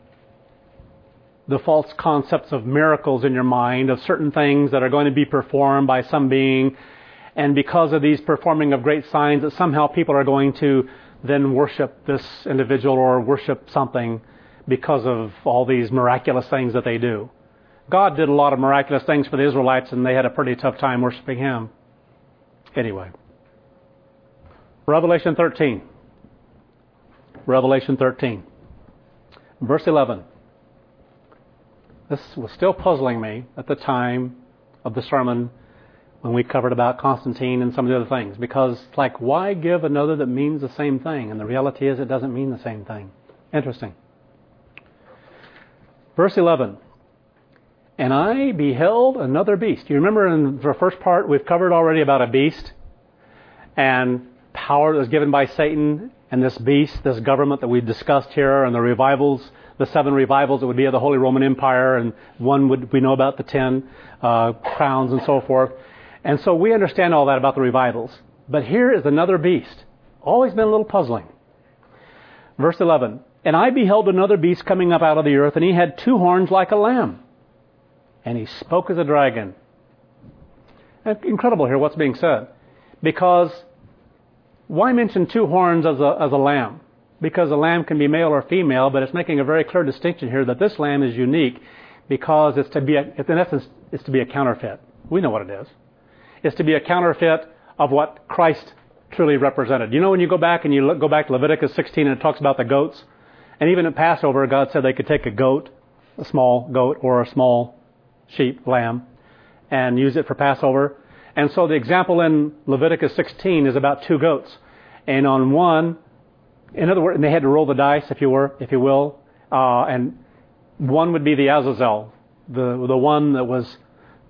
the false concepts of miracles in your mind, of certain things that are going to be performed by some being. And because of these performing of great signs, that somehow people are going to then worship this individual or worship something because of all these miraculous things that they do. God did a lot of miraculous things for the Israelites, and they had a pretty tough time worshiping Him. Anyway. Revelation thirteen. Revelation thirteen. Verse eleven. This was still puzzling me at the time of the sermon when we covered about Constantine and some of the other things. Because, like, why give another that means the same thing? And the reality is it doesn't mean the same thing. Interesting. Verse eleven. And I beheld another beast. You remember in the first part we've covered already about a beast? and power that was given by Satan, and this beast, this government that we've discussed here, and the revivals, the seven revivals that would be of the Holy Roman Empire, and one would we know about the ten uh, crowns and so forth. And so we understand all that about the revivals. But here is another beast. Always been a little puzzling. Verse eleven, and I beheld another beast coming up out of the earth, and he had two horns like a lamb, and he spoke as a dragon. And incredible here what's being said. Because why mention two horns as a, as a lamb? Because a lamb can be male or female, but it's making a very clear distinction here that this lamb is unique because it's to be, a, in essence, it's to be a counterfeit. We know what it is. It's to be a counterfeit of what Christ truly represented. You know, when you go back and you look, go back to Leviticus sixteen and it talks about the goats, and even at Passover, God said they could take a goat, a small goat, or a small sheep, lamb, and use it for Passover. And so the example in Leviticus sixteen is about two goats. And on one, in other words, and they had to roll the dice, if you were, if you will, uh, and one would be the Azazel, the the one that was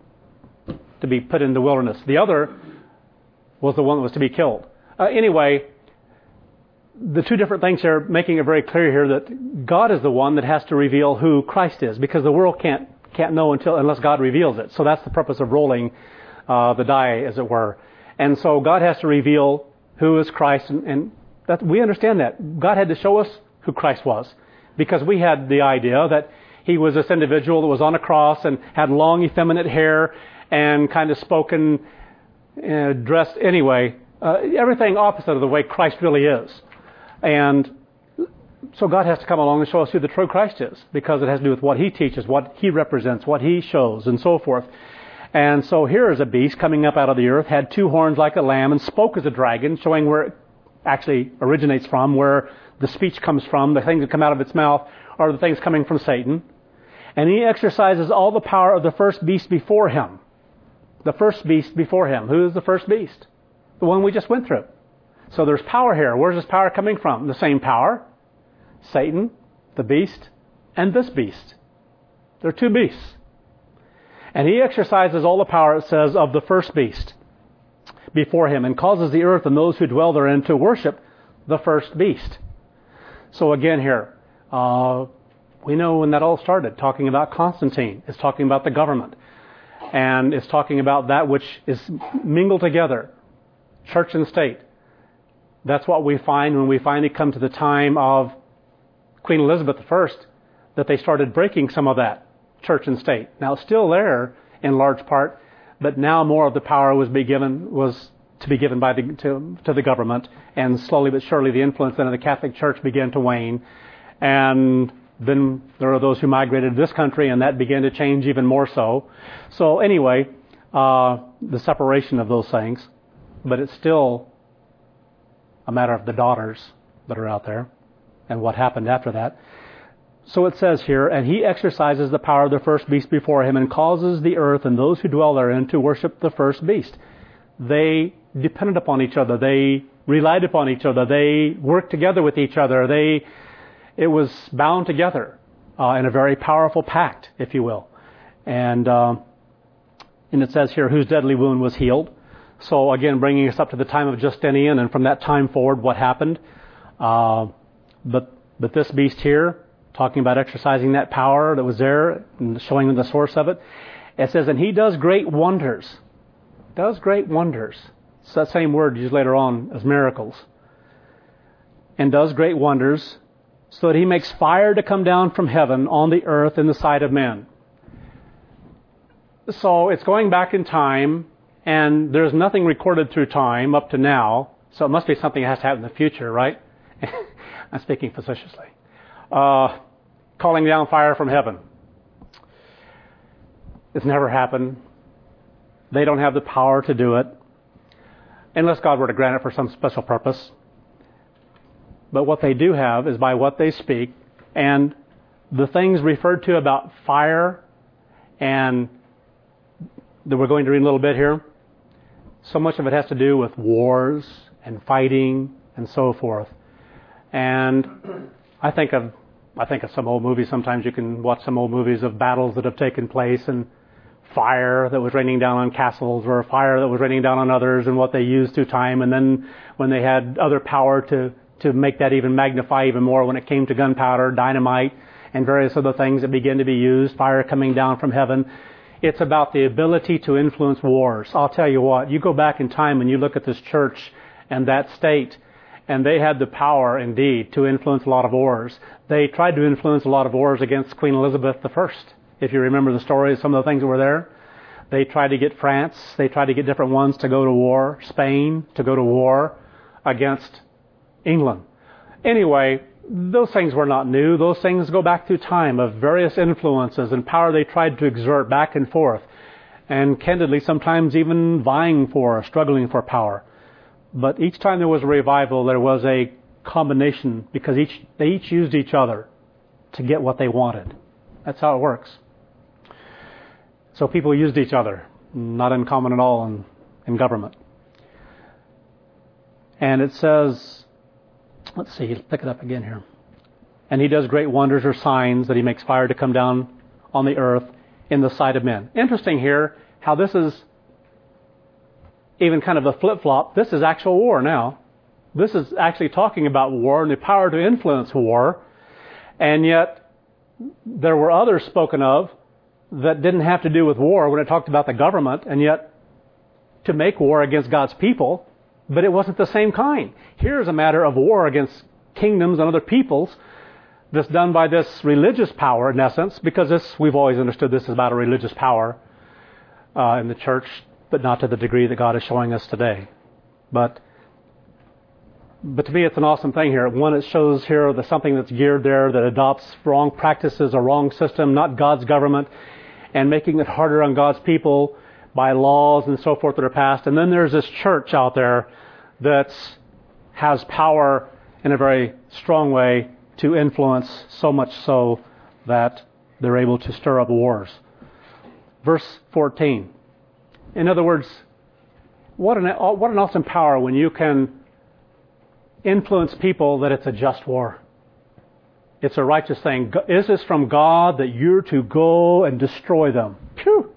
to be put in the wilderness. The other was the one that was to be killed. Uh, anyway, the two different things are making it very clear here that God is the one that has to reveal who Christ is, because the world can't can't know until unless God reveals it. So that's the purpose of rolling uh, the die, as it were. And so God has to reveal who is Christ, and, and that we understand that God had to show us who Christ was, because we had the idea that he was this individual that was on a cross and had long, effeminate hair and kind of spoken, uh, dressed anyway, uh, everything opposite of the way Christ really is. And so God has to come along and show us who the true Christ is, because it has to do with what he teaches, what he represents, what he shows, and so forth. And so here is a beast coming up out of the earth, had two horns like a lamb, and spoke as a dragon, showing where it actually originates from, where the speech comes from. The things that come out of its mouth are the things coming from Satan. And he exercises all the power of the first beast before him. The first beast before him. Who is the first beast? The one we just went through. So there's power here. Where's this power coming from? The same power. Satan, the beast, and this beast. There are two beasts. And he exercises all the power, it says, of the first beast before him, and causes the earth and those who dwell therein to worship the first beast. So again here, uh, we know when that all started, talking about Constantine. It's talking about the government. And it's talking about that which is mingled together, church and state. That's what we find when we finally come to the time of Queen Elizabeth the First, that they started breaking some of that, church and state. Now it's still there in large part, but now more of the power was be given was to be given by the to, to the government, and slowly but surely the influence then of the Catholic Church began to wane. And then there are those who migrated to this country, and that began to change even more so. So anyway, uh, the separation of those things, but it's still a matter of the daughters that are out there and what happened after that. So it says here, and he exercises the power of the first beast before him, and causes the earth and those who dwell therein to worship the first beast. They depended upon each other. They relied upon each other. They worked together with each other. They, it was bound together uh, in a very powerful pact, if you will. And uh, and it says here, whose deadly wound was healed. So again, bringing us up to the time of Justinian, and from that time forward, what happened. Uh, but but this beast here, talking about exercising that power that was there and showing the source of it. It says, and he does great wonders. Does great wonders. It's that same word used later on as miracles. And does great wonders, so that he makes fire to come down from heaven on the earth in the sight of men. So it's going back in time, and there's nothing recorded through time up to now, so it must be something that has to happen in the future, right? I'm speaking facetiously. Uh, calling down fire from heaven. It's never happened. They don't have the power to do it, unless God were to grant it for some special purpose. But what they do have is by what they speak, and the things referred to about fire, and that we're going to read a little bit here, so much of it has to do with wars and fighting and so forth. And I think of I think of some old movies. Sometimes you can watch some old movies of battles that have taken place and fire that was raining down on castles, or fire that was raining down on others, and what they used through time. And then when they had other power to, to make that even magnify even more, when it came to gunpowder, dynamite, and various other things that began to be used, fire coming down from heaven. It's about the ability to influence wars. I'll tell you what, you go back in time and you look at this church and that state, and they had the power, indeed, to influence a lot of wars. They tried to influence a lot of wars against Queen Elizabeth the First. If you remember the story of some of the things that were there. They tried to get France, they tried to get different ones to go to war, Spain to go to war against England. Anyway, those things were not new. Those things go back through time of various influences and power they tried to exert back and forth. And candidly, sometimes even vying for, struggling for power. But each time there was a revival, there was a combination, because each they each used each other to get what they wanted. That's how it works. So people used each other, not uncommon at all in, in government. And it says, let's see, pick it up again here. And he does great wonders or signs, that he makes fire to come down on the earth in the sight of men. Interesting here how this is even kind of a flip-flop. This is actual war now. This is actually talking about war and the power to influence war. And yet there were others spoken of that didn't have to do with war when it talked about the government, and yet to make war against God's people, but it wasn't the same kind. Here's a matter of war against kingdoms and other peoples that's done by this religious power, in essence, because this, we've always understood this is about a religious power uh, in the church, but not to the degree that God is showing us today. But But to me, it's an awesome thing here. One, it shows here the something that's geared there that adopts wrong practices, a wrong system, not God's government, and making it harder on God's people by laws and so forth that are passed. And then there's this church out there that has power in a very strong way to influence, so much so that they're able to stir up wars. Verse fourteen. In other words, what an, what an awesome power when you can influence people that it's a just war. It's a righteous thing. Is this from God that you're to go and destroy them? Phew!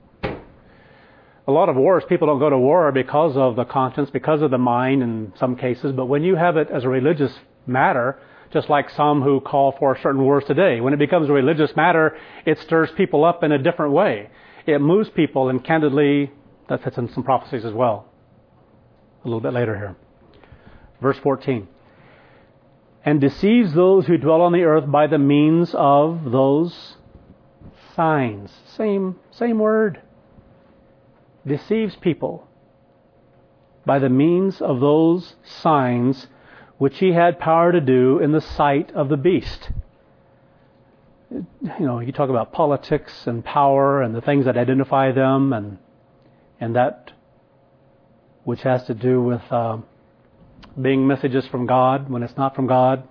A lot of wars, people don't go to war because of the conscience, because of the mind in some cases, but when you have it as a religious matter, just like some who call for certain wars today, when it becomes a religious matter, it stirs people up in a different way. It moves people, and candidly, that fits in some prophecies as well. A little bit later here. Verse fourteen. And deceives those who dwell on the earth by the means of those signs. Same, same word. Deceives people by the means of those signs which he had power to do in the sight of the beast. You know, you talk about politics and power and the things that identify them, and and that which has to do with uh, being messages from God when it's not from God.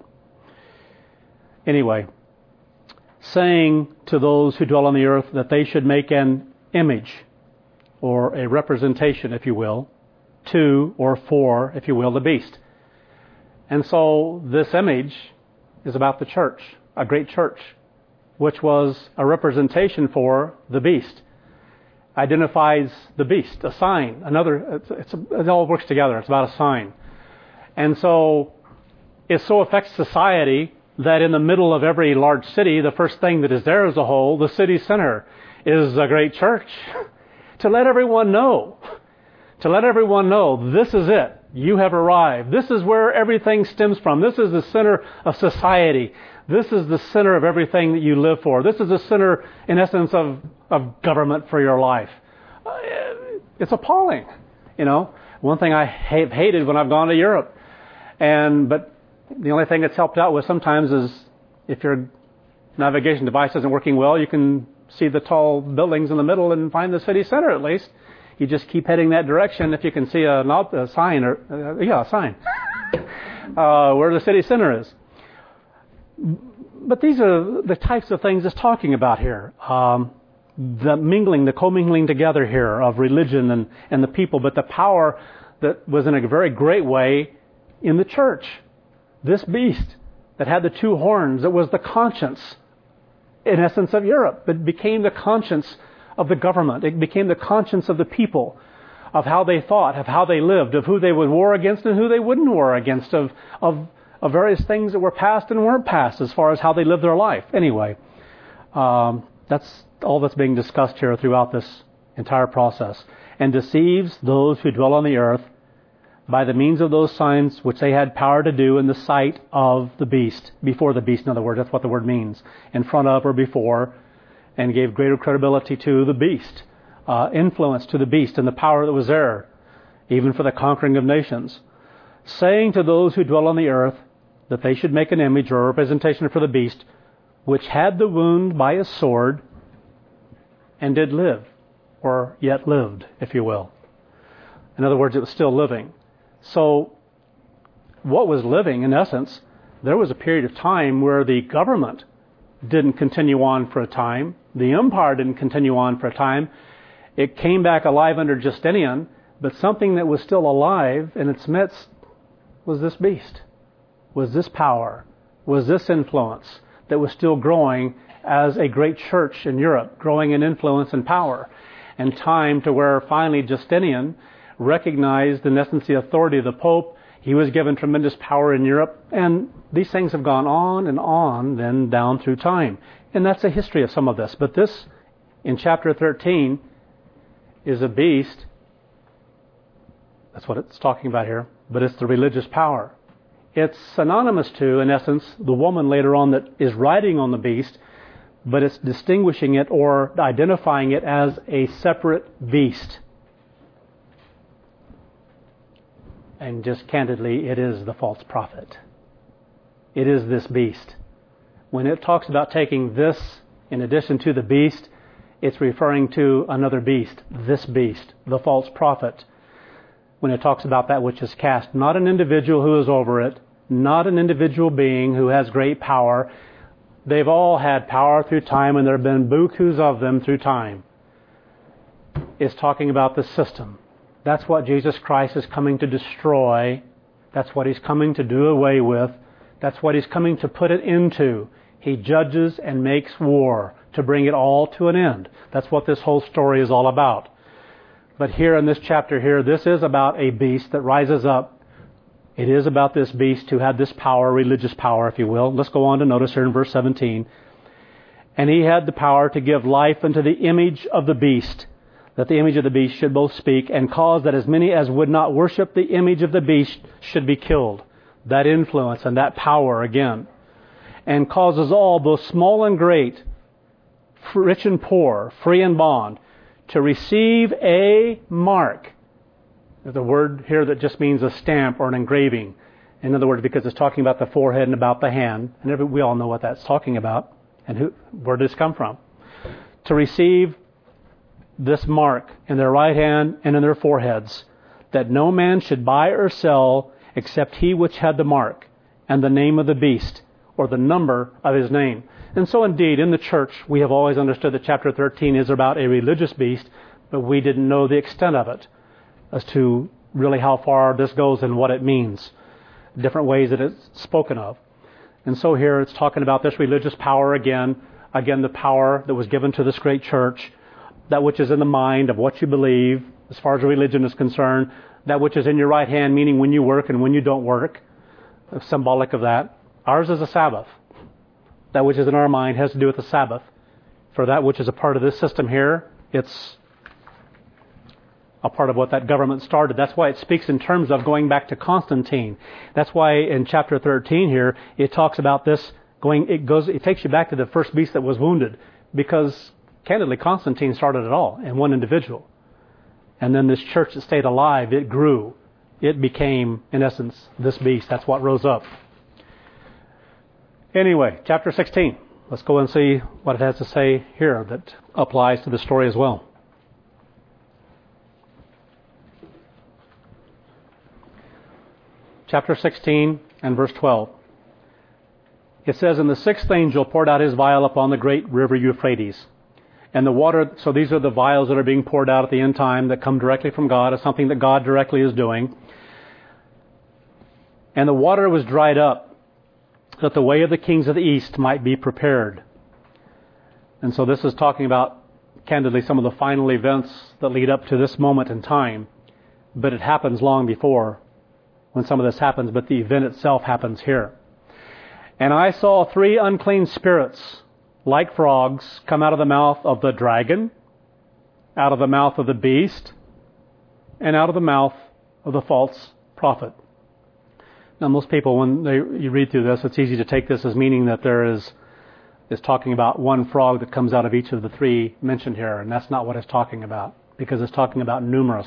Anyway, saying to those who dwell on the earth that they should make an image, or a representation, if you will, to or for, if you will, the beast. And so this image is about the church, a great church, which was a representation for the beast. Identifies the beast, a sign, another, it's, it's, it all works together, it's about a sign. And so it so affects society that in the middle of every large city, the first thing that is there as a whole, the city center, is a great church. To let everyone know, to let everyone know, this is it. You have arrived. This is where everything stems from. This is the center of society. This is the center of everything that you live for. This is the center, in essence, of, of government for your life. It's appalling. You know, one thing I have hated when I've gone to Europe. And but the only thing that's helped out with sometimes is if your navigation device isn't working well, you can see the tall buildings in the middle and find the city center at least. You just keep heading that direction if you can see a, a sign, or uh, yeah, a sign, uh, where the city center is. But these are the types of things it's talking about here. Um, the mingling, the commingling together here of religion and, and the people, but the power that was in a very great way in the church. This beast that had the two horns, that was the conscience, in essence, of Europe, but became the conscience of the government. It became the conscience of the people, of how they thought, of how they lived, of who they would war against and who they wouldn't war against, of, of, of various things that were passed and weren't passed as far as how they lived their life. Anyway, um, that's all that's being discussed here throughout this entire process. And deceives those who dwell on the earth by the means of those signs which they had power to do in the sight of the beast, before the beast, in other words, that's what the word means, in front of or before, and gave greater credibility to the beast, uh, influence to the beast and the power that was there, even for the conquering of nations, saying to those who dwell on the earth that they should make an image or a representation for the beast, which had the wound by a sword and did live, or yet lived, if you will. In other words, it was still living. So what was living, in essence, there was a period of time where the government didn't continue on for a time. The empire didn't continue on for a time. It came back alive under Justinian, but something that was still alive in its midst was this beast, was this power, was this influence that was still growing as a great church in Europe, growing in influence and power. And time to where finally Justinian recognized, in essence, the authority of the Pope. He was given tremendous power in Europe, and these things have gone on and on, then down through time. And that's the history of some of this. But this, in chapter thirteen, is a beast. That's what it's talking about here. But it's the religious power. It's synonymous to, in essence, the woman later on that is riding on the beast, but it's distinguishing it or identifying it as a separate beast. And just candidly, it is the false prophet. It is this beast. When it talks about taking this in addition to the beast, it's referring to another beast, this beast, the false prophet. When it talks about that which is cast, not an individual who is over it, not an individual being who has great power. They've all had power through time, and there have been bukus of them through time. It's talking about the system. That's what Jesus Christ is coming to destroy. That's what He's coming to do away with. That's what He's coming to put it into. He judges and makes war to bring it all to an end. That's what this whole story is all about. But here in this chapter here, this is about a beast that rises up. It is about this beast who had this power, religious power, if you will. Let's go on to notice here in verse seventeen. And he had the power to give life unto the image of the beast, that the image of the beast should both speak, and cause that as many as would not worship the image of the beast should be killed. That influence and that power again. And causes all, both small and great, rich and poor, free and bond, to receive a mark. There's a word here that just means a stamp or an engraving. In other words, because it's talking about the forehead and about the hand. And every, we all know what that's talking about. And who, where did this come from? To receive this mark in their right hand and in their foreheads, that no man should buy or sell except he which had the mark and the name of the beast, or the number of his name. And so indeed, in the church, we have always understood that chapter thirteen is about a religious beast, but we didn't know the extent of it as to really how far this goes and what it means, different ways that it's spoken of. And so here it's talking about this religious power again, again the power that was given to this great church, that which is in the mind of what you believe, as far as religion is concerned, that which is in your right hand, meaning when you work and when you don't work, symbolic of that. Ours is a Sabbath. That which is in our mind has to do with the Sabbath. For that which is a part of this system here, it's a part of what that government started. That's why it speaks in terms of going back to Constantine. That's why in chapter thirteen here, it talks about this going, it goes, it takes you back to the first beast that was wounded, because candidly, Constantine started it all in one individual. And then this church that stayed alive, it grew. It became, in essence, this beast. That's what rose up. Anyway, chapter sixteen. Let's go and see what it has to say here that applies to the story as well. Chapter sixteen and verse twelve. It says, And the sixth angel poured out his vial upon the great river Euphrates. And the water, so these are the vials that are being poured out at the end time that come directly from God. It's something that God directly is doing. And the water was dried up, that the way of the kings of the east might be prepared. And so this is talking about candidly some of the final events that lead up to this moment in time, but it happens long before when some of this happens, but the event itself happens here. And I saw three unclean spirits, like frogs, come out of the mouth of the dragon, out of the mouth of the beast, and out of the mouth of the false prophet. Now, most people, when they, you read through this, it's easy to take this as meaning that there is is talking about one frog that comes out of each of the three mentioned here, and that's not what it's talking about, because it's talking about numerous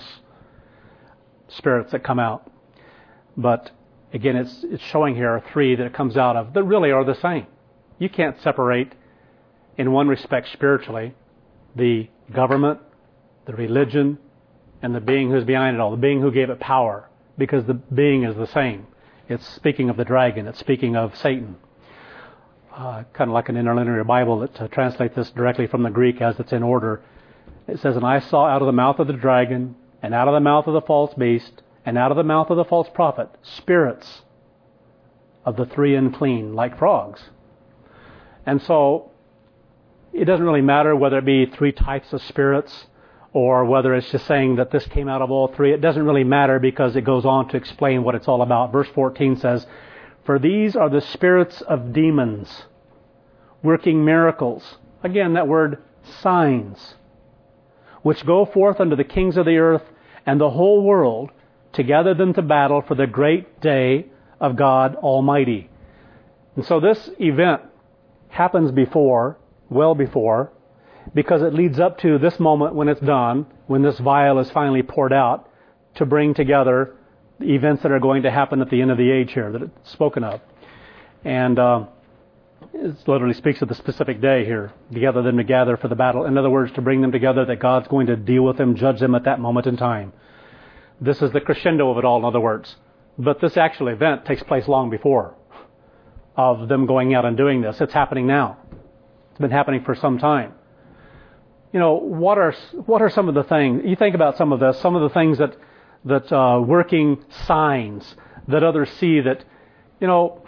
spirits that come out. But again, it's it's showing here three that it comes out of that really are the same. You can't separate, in one respect spiritually, the government, the religion, and the being who's behind it all, the being who gave it power, because the being is the same. It's speaking of the dragon. It's speaking of Satan. Uh, kind of like an interlinear Bible that uh, translates this directly from the Greek as it's in order. It says, "And I saw out of the mouth of the dragon, and out of the mouth of the false beast, and out of the mouth of the false prophet, spirits of the three unclean, like frogs." And so, it doesn't really matter whether it be three types of spirits, or whether it's just saying that this came out of all three. It doesn't really matter, because it goes on to explain what it's all about. Verse fourteen says, "For these are the spirits of demons, working miracles." Again, that word, signs, "which go forth unto the kings of the earth and the whole world, to gather them to battle for the great day of God Almighty." And so this event happens before, well before, because it leads up to this moment when it's done, when this vial is finally poured out, to bring together the events that are going to happen at the end of the age here that it's spoken of. And uh, it literally speaks of the specific day here, to gather them together for the battle. In other words, to bring them together, that God's going to deal with them, judge them at that moment in time. This is the crescendo of it all, in other words. But this actual event takes place long before of them going out and doing this. It's happening now. It's been happening for some time. You know, what are what are some of the things, you think about some of this, some of the things that, that uh, working signs that others see that, you know,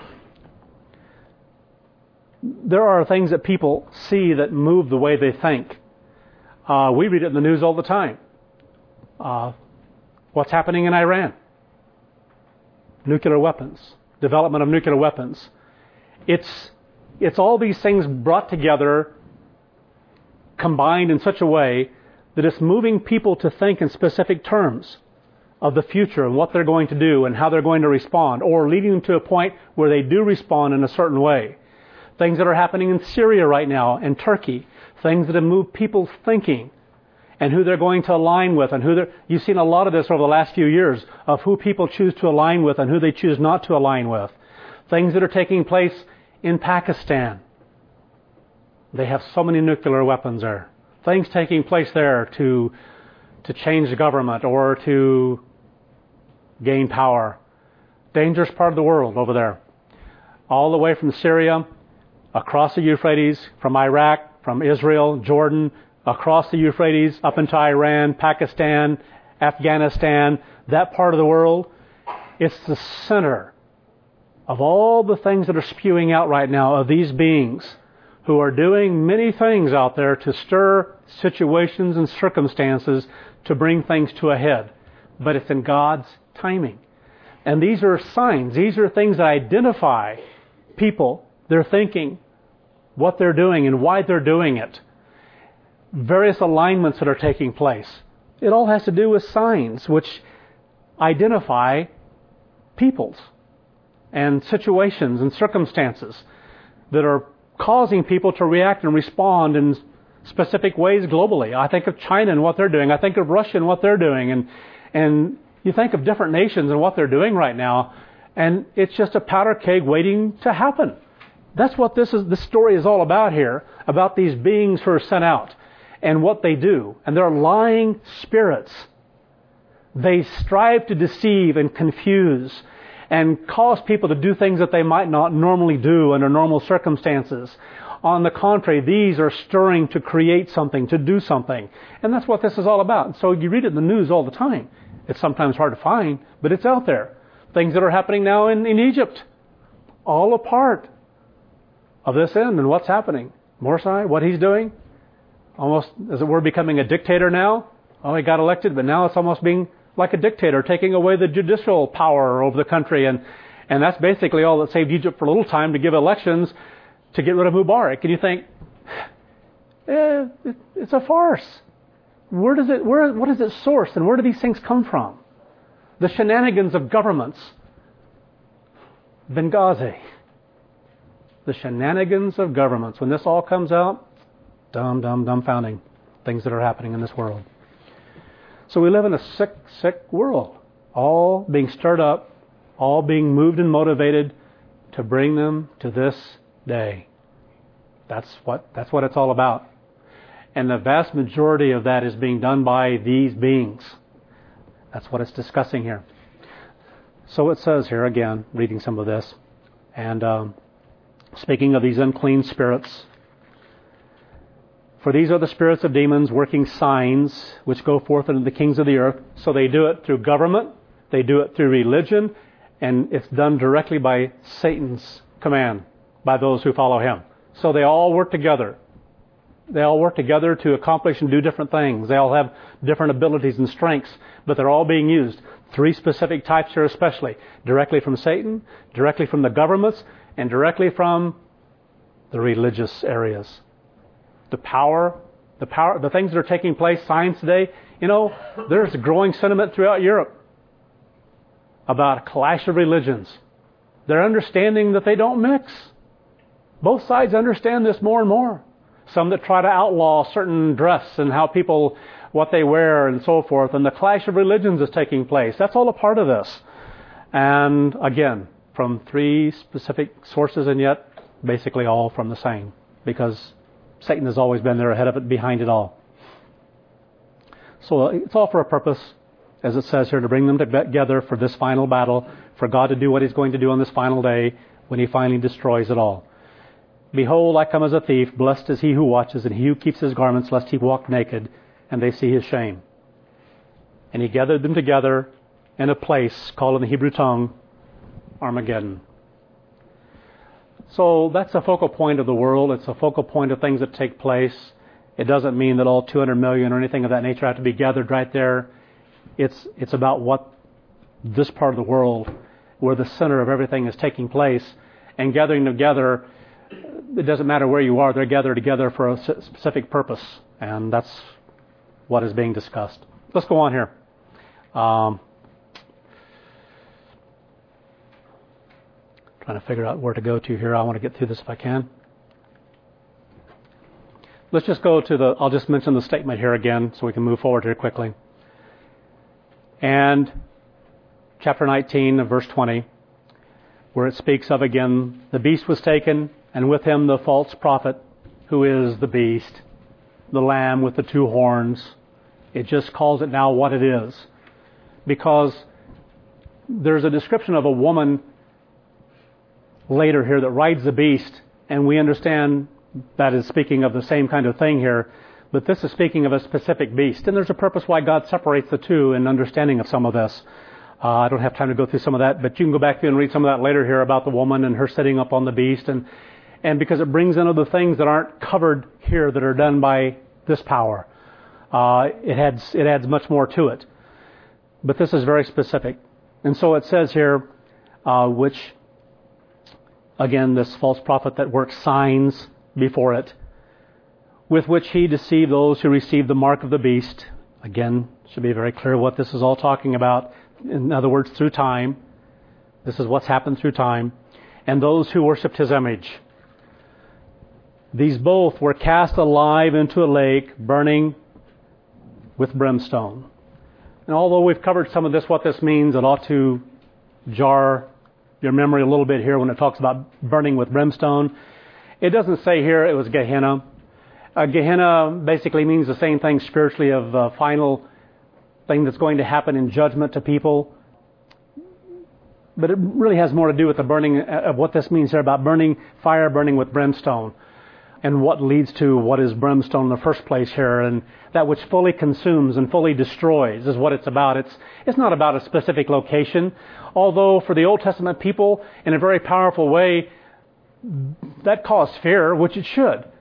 there are things that people see that move the way they think. Uh, we read it in the news all the time. Uh, what's happening in Iran? Nuclear weapons, development of nuclear weapons. It's it's all these things brought together, combined in such a way that it's moving people to think in specific terms of the future and what they're going to do and how they're going to respond, or leading them to a point where they do respond in a certain way. Things that are happening in Syria right now and Turkey, things that have moved people's thinking and who they're going to align with, and who they're, you've seen a lot of this over the last few years of who people choose to align with and who they choose not to align with. Things that are taking place in Pakistan. They have so many nuclear weapons there. Things taking place there to to change the government or to gain power. Dangerous part of the world over there. All the way from Syria, across the Euphrates, from Iraq, from Israel, Jordan, across the Euphrates, up into Iran, Pakistan, Afghanistan, that part of the world. It's the center of all the things that are spewing out right now of these beings who are doing many things out there to stir situations and circumstances to bring things to a head. But it's in God's timing. And these are signs. These are things that identify people, their thinking, what they're doing and why they're doing it. Various alignments that are taking place. It all has to do with signs which identify peoples and situations and circumstances that are causing people to react and respond in specific ways globally. I think of China and what they're doing. I think of Russia and what they're doing. And and you think of different nations and what they're doing right now, and it's just a powder keg waiting to happen. That's what this is. This story is all about here, about these beings who are sent out and what they do. And they're lying spirits. They strive to deceive and confuse and cause people to do things that they might not normally do under normal circumstances. On the contrary, these are stirring to create something, to do something. And that's what this is all about. So you read it in the news all the time. It's sometimes hard to find, but it's out there. Things that are happening now in, in Egypt, all a part of this end and what's happening. Morsi, what he's doing, almost, as it were, becoming a dictator now. Oh, he got elected, but now it's almost being like a dictator, taking away the judicial power over the country. And, and that's basically all that saved Egypt for a little time, to give elections to get rid of Mubarak. And you think, eh, it's a farce. Where does it, where, what is its source, and where do these things come from? The shenanigans of governments. Benghazi. The shenanigans of governments. When this all comes out, dumb, dumb, dumbfounding things that are happening in this world. So we live in a sick, sick world. All being stirred up, all being moved and motivated to bring them to this day. That's what, that's what it's all about. And the vast majority of that is being done by these beings. That's what it's discussing here. So it says here, again, reading some of this, and um, speaking of these unclean spirits, for these are the spirits of demons working signs which go forth unto the kings of the earth. So they do it through government, they do it through religion, and it's done directly by Satan's command, by those who follow him. So they all work together. They all work together to accomplish and do different things. They all have different abilities and strengths, but they're all being used. Three specific types here especially. Directly from Satan, directly from the governments, and directly from the religious areas. The power, the power, the things that are taking place, signs today, you know, there's a growing sentiment throughout Europe about a clash of religions. They're understanding that they don't mix. Both sides understand this more and more. Some that try to outlaw certain dress and how people, what they wear and so forth. And the clash of religions is taking place. That's all a part of this. And again, from three specific sources, and yet basically all from the same. Because Satan has always been there ahead of it, behind it all. So it's all for a purpose, as it says here, to bring them together for this final battle, for God to do what He's going to do on this final day when He finally destroys it all. Behold, I come as a thief. Blessed is he who watches, and he who keeps his garments, lest he walk naked, and they see his shame. And He gathered them together in a place called in the Hebrew tongue Armageddon. So that's a focal point of the world. It's a focal point of things that take place. It doesn't mean that all two hundred million or anything of that nature have to be gathered right there. It's it's about what this part of the world, where the center of everything is taking place, and gathering together. It doesn't matter where you are, they're gathered together for a specific purpose. And that's what is being discussed. Let's go on here. Um, trying to figure out where to go to here. I want to get through this if I can. Let's just go to the, I'll just mention the statement here again so we can move forward here quickly. And chapter nineteen, verse twenty, where it speaks of again, the beast was taken, and with him the false prophet, who is the beast, the lamb with the two horns. It just calls it now what it is. Because there's a description of a woman later here that rides the beast, and we understand that is speaking of the same kind of thing here, but this is speaking of a specific beast. And there's a purpose why God separates the two in understanding of some of this. Uh, I don't have time to go through some of that, but you can go back through and read some of that later here about the woman and her sitting up on the beast, and and because it brings in other things that aren't covered here that are done by this power. Uh, it adds it adds much more to it. But this is very specific. And so it says here, uh, which, again, this false prophet that works signs before it, with which he deceived those who received the mark of the beast. Again, should be very clear what this is all talking about. In other words, through time. This is what's happened through time. And those who worshipped his image. These both were cast alive into a lake, burning with brimstone. And although we've covered some of this, what this means, it ought to jar your memory a little bit here when it talks about burning with brimstone. It doesn't say here it was Gehenna. Uh, Gehenna basically means the same thing spiritually of the final thing that's going to happen in judgment to people. But it really has more to do with the burning of what this means here about burning, fire burning with brimstone. And what leads to what is brimstone in the first place here, and that which fully consumes and fully destroys is what it's about. It's it's not about a specific location, although for the Old Testament people, in a very powerful way, that caused fear, which it should.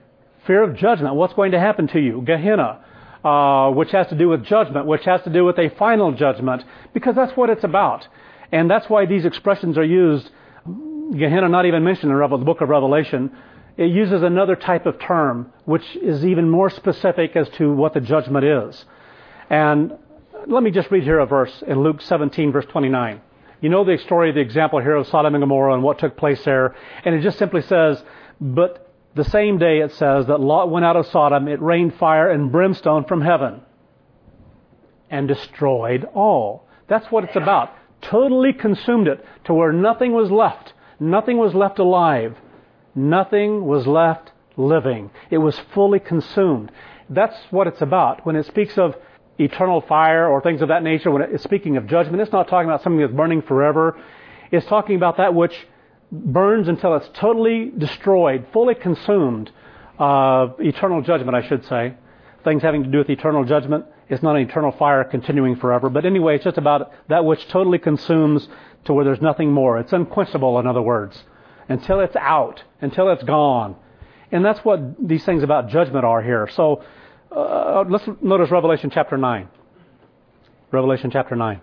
Fear of judgment. What's going to happen to you? Gehenna, uh, which has to do with judgment, which has to do with a final judgment, because that's what it's about. And that's why these expressions are used. Gehenna, not even mentioned in the book of Revelation. It uses another type of term, which is even more specific as to what the judgment is. And let me just read here a verse in Luke seventeen, verse twenty-nine. You know the story, the example here of Sodom and Gomorrah and what took place there. And it just simply says, but the same day it says that Lot went out of Sodom, it rained fire and brimstone from heaven and destroyed all. That's what it's about. Totally consumed it to where nothing was left. Nothing was left alive. Nothing was left living. It was fully consumed. That's what it's about. When it speaks of eternal fire or things of that nature, when it's speaking of judgment, it's not talking about something that's burning forever. It's talking about that which burns until it's totally destroyed, fully consumed. Uh, eternal judgment, I should say. Things having to do with eternal judgment. It's not an eternal fire continuing forever. But anyway, it's just about that which totally consumes to where there's nothing more. It's unquenchable, in other words. Until it's out. Until it's gone. And that's what these things about judgment are here. So, uh, let's notice Revelation chapter nine. Revelation chapter nine.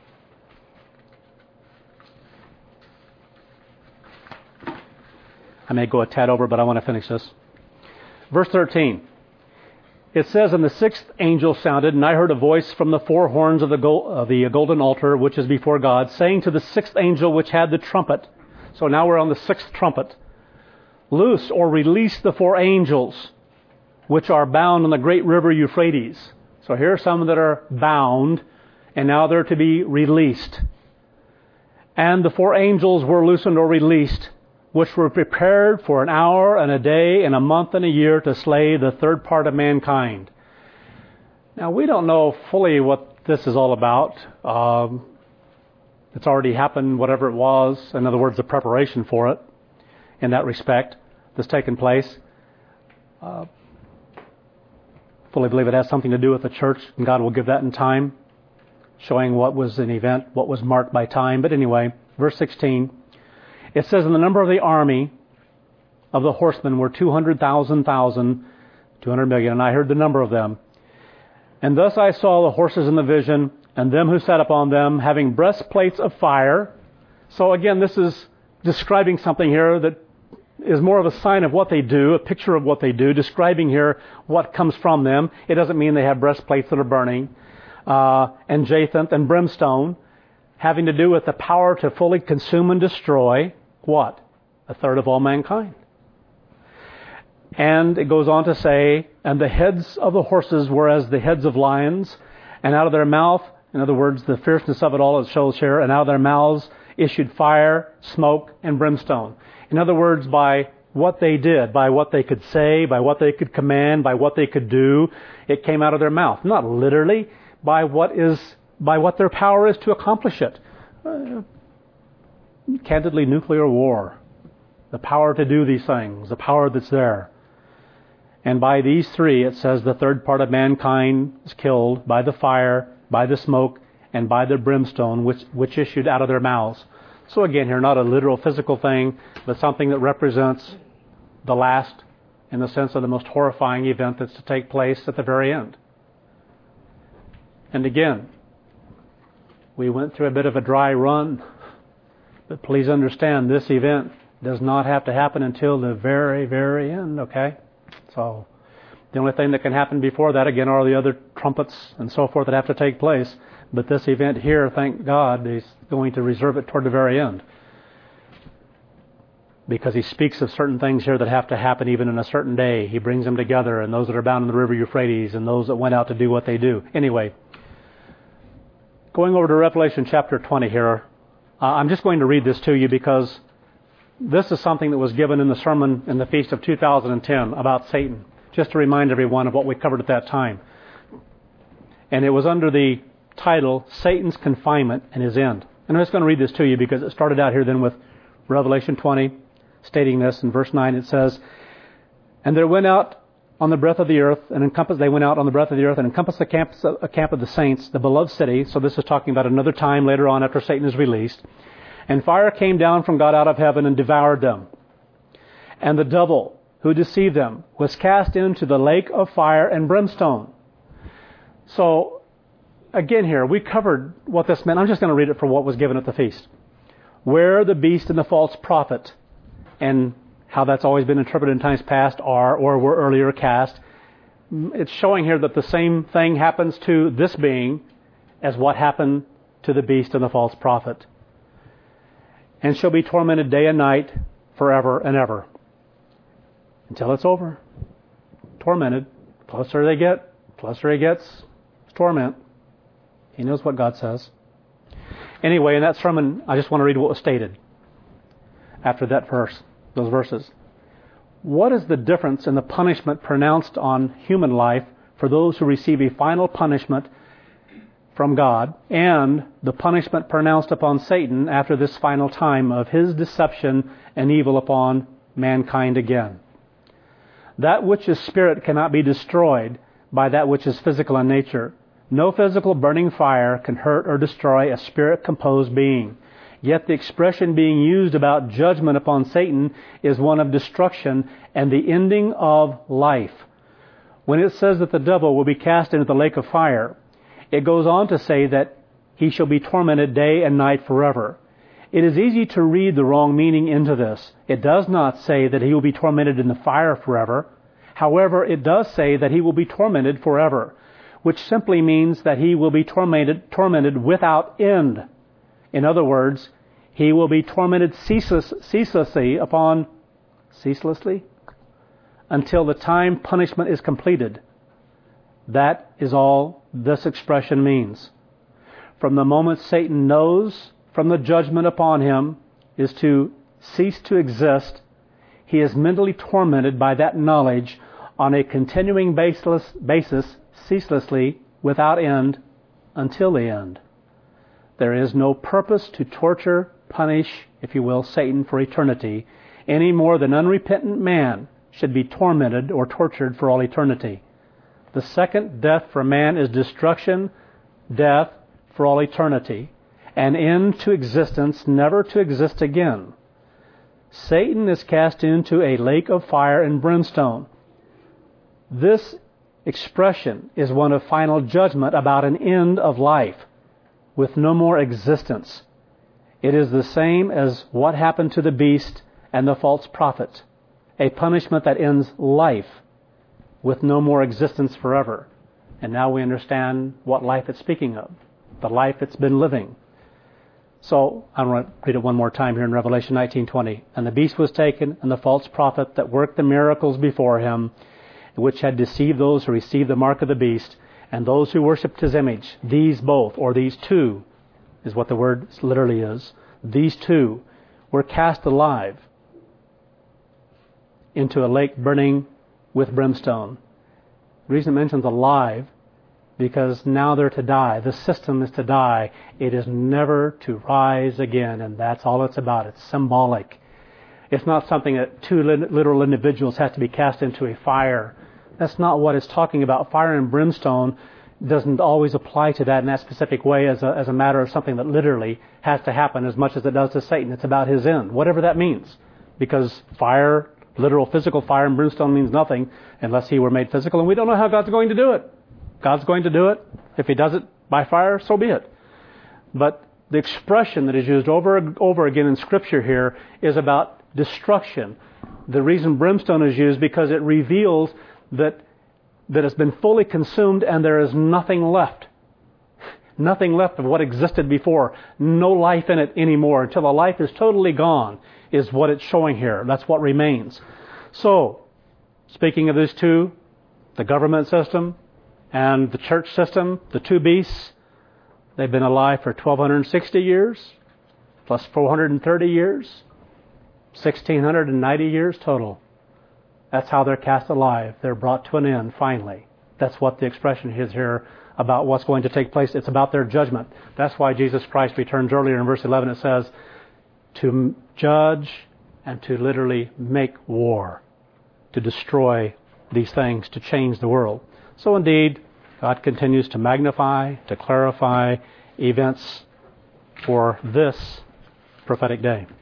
I may go a tad over, but I want to finish this. Verse thirteen. It says, and the sixth angel sounded, and I heard a voice from the four horns of the, gold, of the golden altar, which is before God, saying to the sixth angel which had the trumpet. So now we're on the sixth trumpet. Loose or release the four angels which are bound on the great river Euphrates. So here are some that are bound, and now they're to be released. And the four angels were loosened or released, which were prepared for an hour and a day and a month and a year to slay the third part of mankind. Now, we don't know fully what this is all about. Um, it's already happened, whatever it was. In other words, the preparation for it, in that respect, that's taken place. Uh, fully believe it has something to do with the church, and God will give that in time, showing what was an event, what was marked by time. But anyway, verse sixteen. It says, and the number of the army of the horsemen were two hundred thousand, thousand, two hundred million, and I heard the number of them. And thus I saw the horses in the vision, and them who sat upon them, having breastplates of fire. So again, this is describing something here that is more of a sign of what they do, a picture of what they do, describing here what comes from them. It doesn't mean they have breastplates that are burning. Uh, and jacinth and brimstone, having to do with the power to fully consume and destroy what? A third of all mankind. And it goes on to say, and the heads of the horses were as the heads of lions, and out of their mouth, in other words, the fierceness of it all it shows here, and out of their mouths issued fire, smoke, and brimstone. In other words, by what they did, by what they could say, by what they could command, by what they could do, it came out of their mouth. Not literally, by what is, by what their power is to accomplish it. Uh, candidly, nuclear war. The power to do these things, the power that's there. And by these three, it says the third part of mankind is killed by the fire, by the smoke, and by the brimstone, which, which issued out of their mouths. So again, here, not a literal physical thing, but something that represents the last, in the sense of the most horrifying event that's to take place at the very end. And again, we went through a bit of a dry run, but please understand this event does not have to happen until the very, very end, okay? So the only thing that can happen before that, again, are the other trumpets and so forth that have to take place. But this event here, thank God, He's going to reserve it toward the very end. Because He speaks of certain things here that have to happen even in a certain day. He brings them together, and those that are bound in the river Euphrates, and those that went out to do what they do. Anyway, going over to Revelation chapter twenty here, uh, I'm just going to read this to you because this is something that was given in the sermon in the Feast of two thousand ten about Satan, just to remind everyone of what we covered at that time. And it was under the title, Satan's Confinement and His End. And I'm just going to read this to you because it started out here then with Revelation twenty, stating this. In verse nine it says, and there went out on the breadth of the earth, and encompassed, they went out on the breadth of the earth and encompassed the camp, a camp of the saints, the beloved city. So this is talking about another time later on after Satan is released. And fire came down from God out of heaven and devoured them. And the devil who deceived them, was cast into the lake of fire and brimstone. So, again here, we covered what this meant. I'm just going to read it for what was given at the feast. Where the beast and the false prophet, and how that's always been interpreted in times past, are or were earlier cast. It's showing here that the same thing happens to this being as what happened to the beast and the false prophet. And shall be tormented day and night forever and ever. Until it's over. Tormented. Closer they get, closer he gets, it's torment. He knows what God says. Anyway, in that sermon, I just want to read what was stated after that verse, those verses. What is the difference in the punishment pronounced on human life for those who receive a final punishment from God and the punishment pronounced upon Satan after this final time of his deception and evil upon mankind again? That which is spirit cannot be destroyed by that which is physical in nature. No physical burning fire can hurt or destroy a spirit-composed being. Yet the expression being used about judgment upon Satan is one of destruction and the ending of life. When it says that the devil will be cast into the lake of fire, it goes on to say that he shall be tormented day and night forever. It is easy to read the wrong meaning into this. It does not say that he will be tormented in the fire forever. However, it does say that he will be tormented forever, which simply means that he will be tormented, tormented without end. In other words, he will be tormented ceaseless, ceaselessly upon, ceaselessly, until the time punishment is completed. That is all this expression means. From the moment Satan knows from the judgment upon him is to cease to exist, he is mentally tormented by that knowledge on a continuing baseless, basis, ceaselessly, without end, until the end. There is no purpose to torture, punish, if you will, Satan for eternity, any more than unrepentant man should be tormented or tortured for all eternity. The second death for man is destruction, death for all eternity, an end to existence, never to exist again. Satan is cast into a lake of fire and brimstone. This expression is one of final judgment about an end of life with no more existence. It is the same as what happened to the beast and the false prophet, a punishment that ends life with no more existence forever. And now we understand what life it's speaking of, the life it's been living. So I want to read it one more time here in Revelation nineteen twenty. And the beast was taken, and the false prophet that worked the miracles before him, which had deceived those who received the mark of the beast, and those who worshipped his image. These both, or these two, is what the word literally is. These two were cast alive into a lake burning with brimstone. The reason it mentions alive, because now they're to die. The system is to die. It is never to rise again, and that's all it's about. It's symbolic. It's not something that two literal individuals have to be cast into a fire. That's not what it's talking about. Fire and brimstone doesn't always apply to that in that specific way as a, as a matter of something that literally has to happen as much as it does to Satan. It's about his end, whatever that means. Because fire, literal physical fire and brimstone means nothing unless he were made physical, and we don't know how God's going to do it. God's going to do it. If he does it by fire, so be it. But the expression that is used over and over again in Scripture here is about destruction. The reason brimstone is used because it reveals that that it's been fully consumed and there is nothing left. Nothing left of what existed before. No life in it anymore until the life is totally gone is what it's showing here. That's what remains. So, speaking of these two, the government system and the church system, the two beasts, they've been alive for twelve sixty years, plus four hundred thirty years, one thousand six hundred ninety years total. That's how they're cast alive. They're brought to an end, finally. That's what the expression is here about what's going to take place. It's about their judgment. That's why Jesus Christ returns earlier in verse eleven. It says, to judge and to literally make war, to destroy these things, to change the world. So indeed, God continues to magnify, to clarify events for this prophetic day.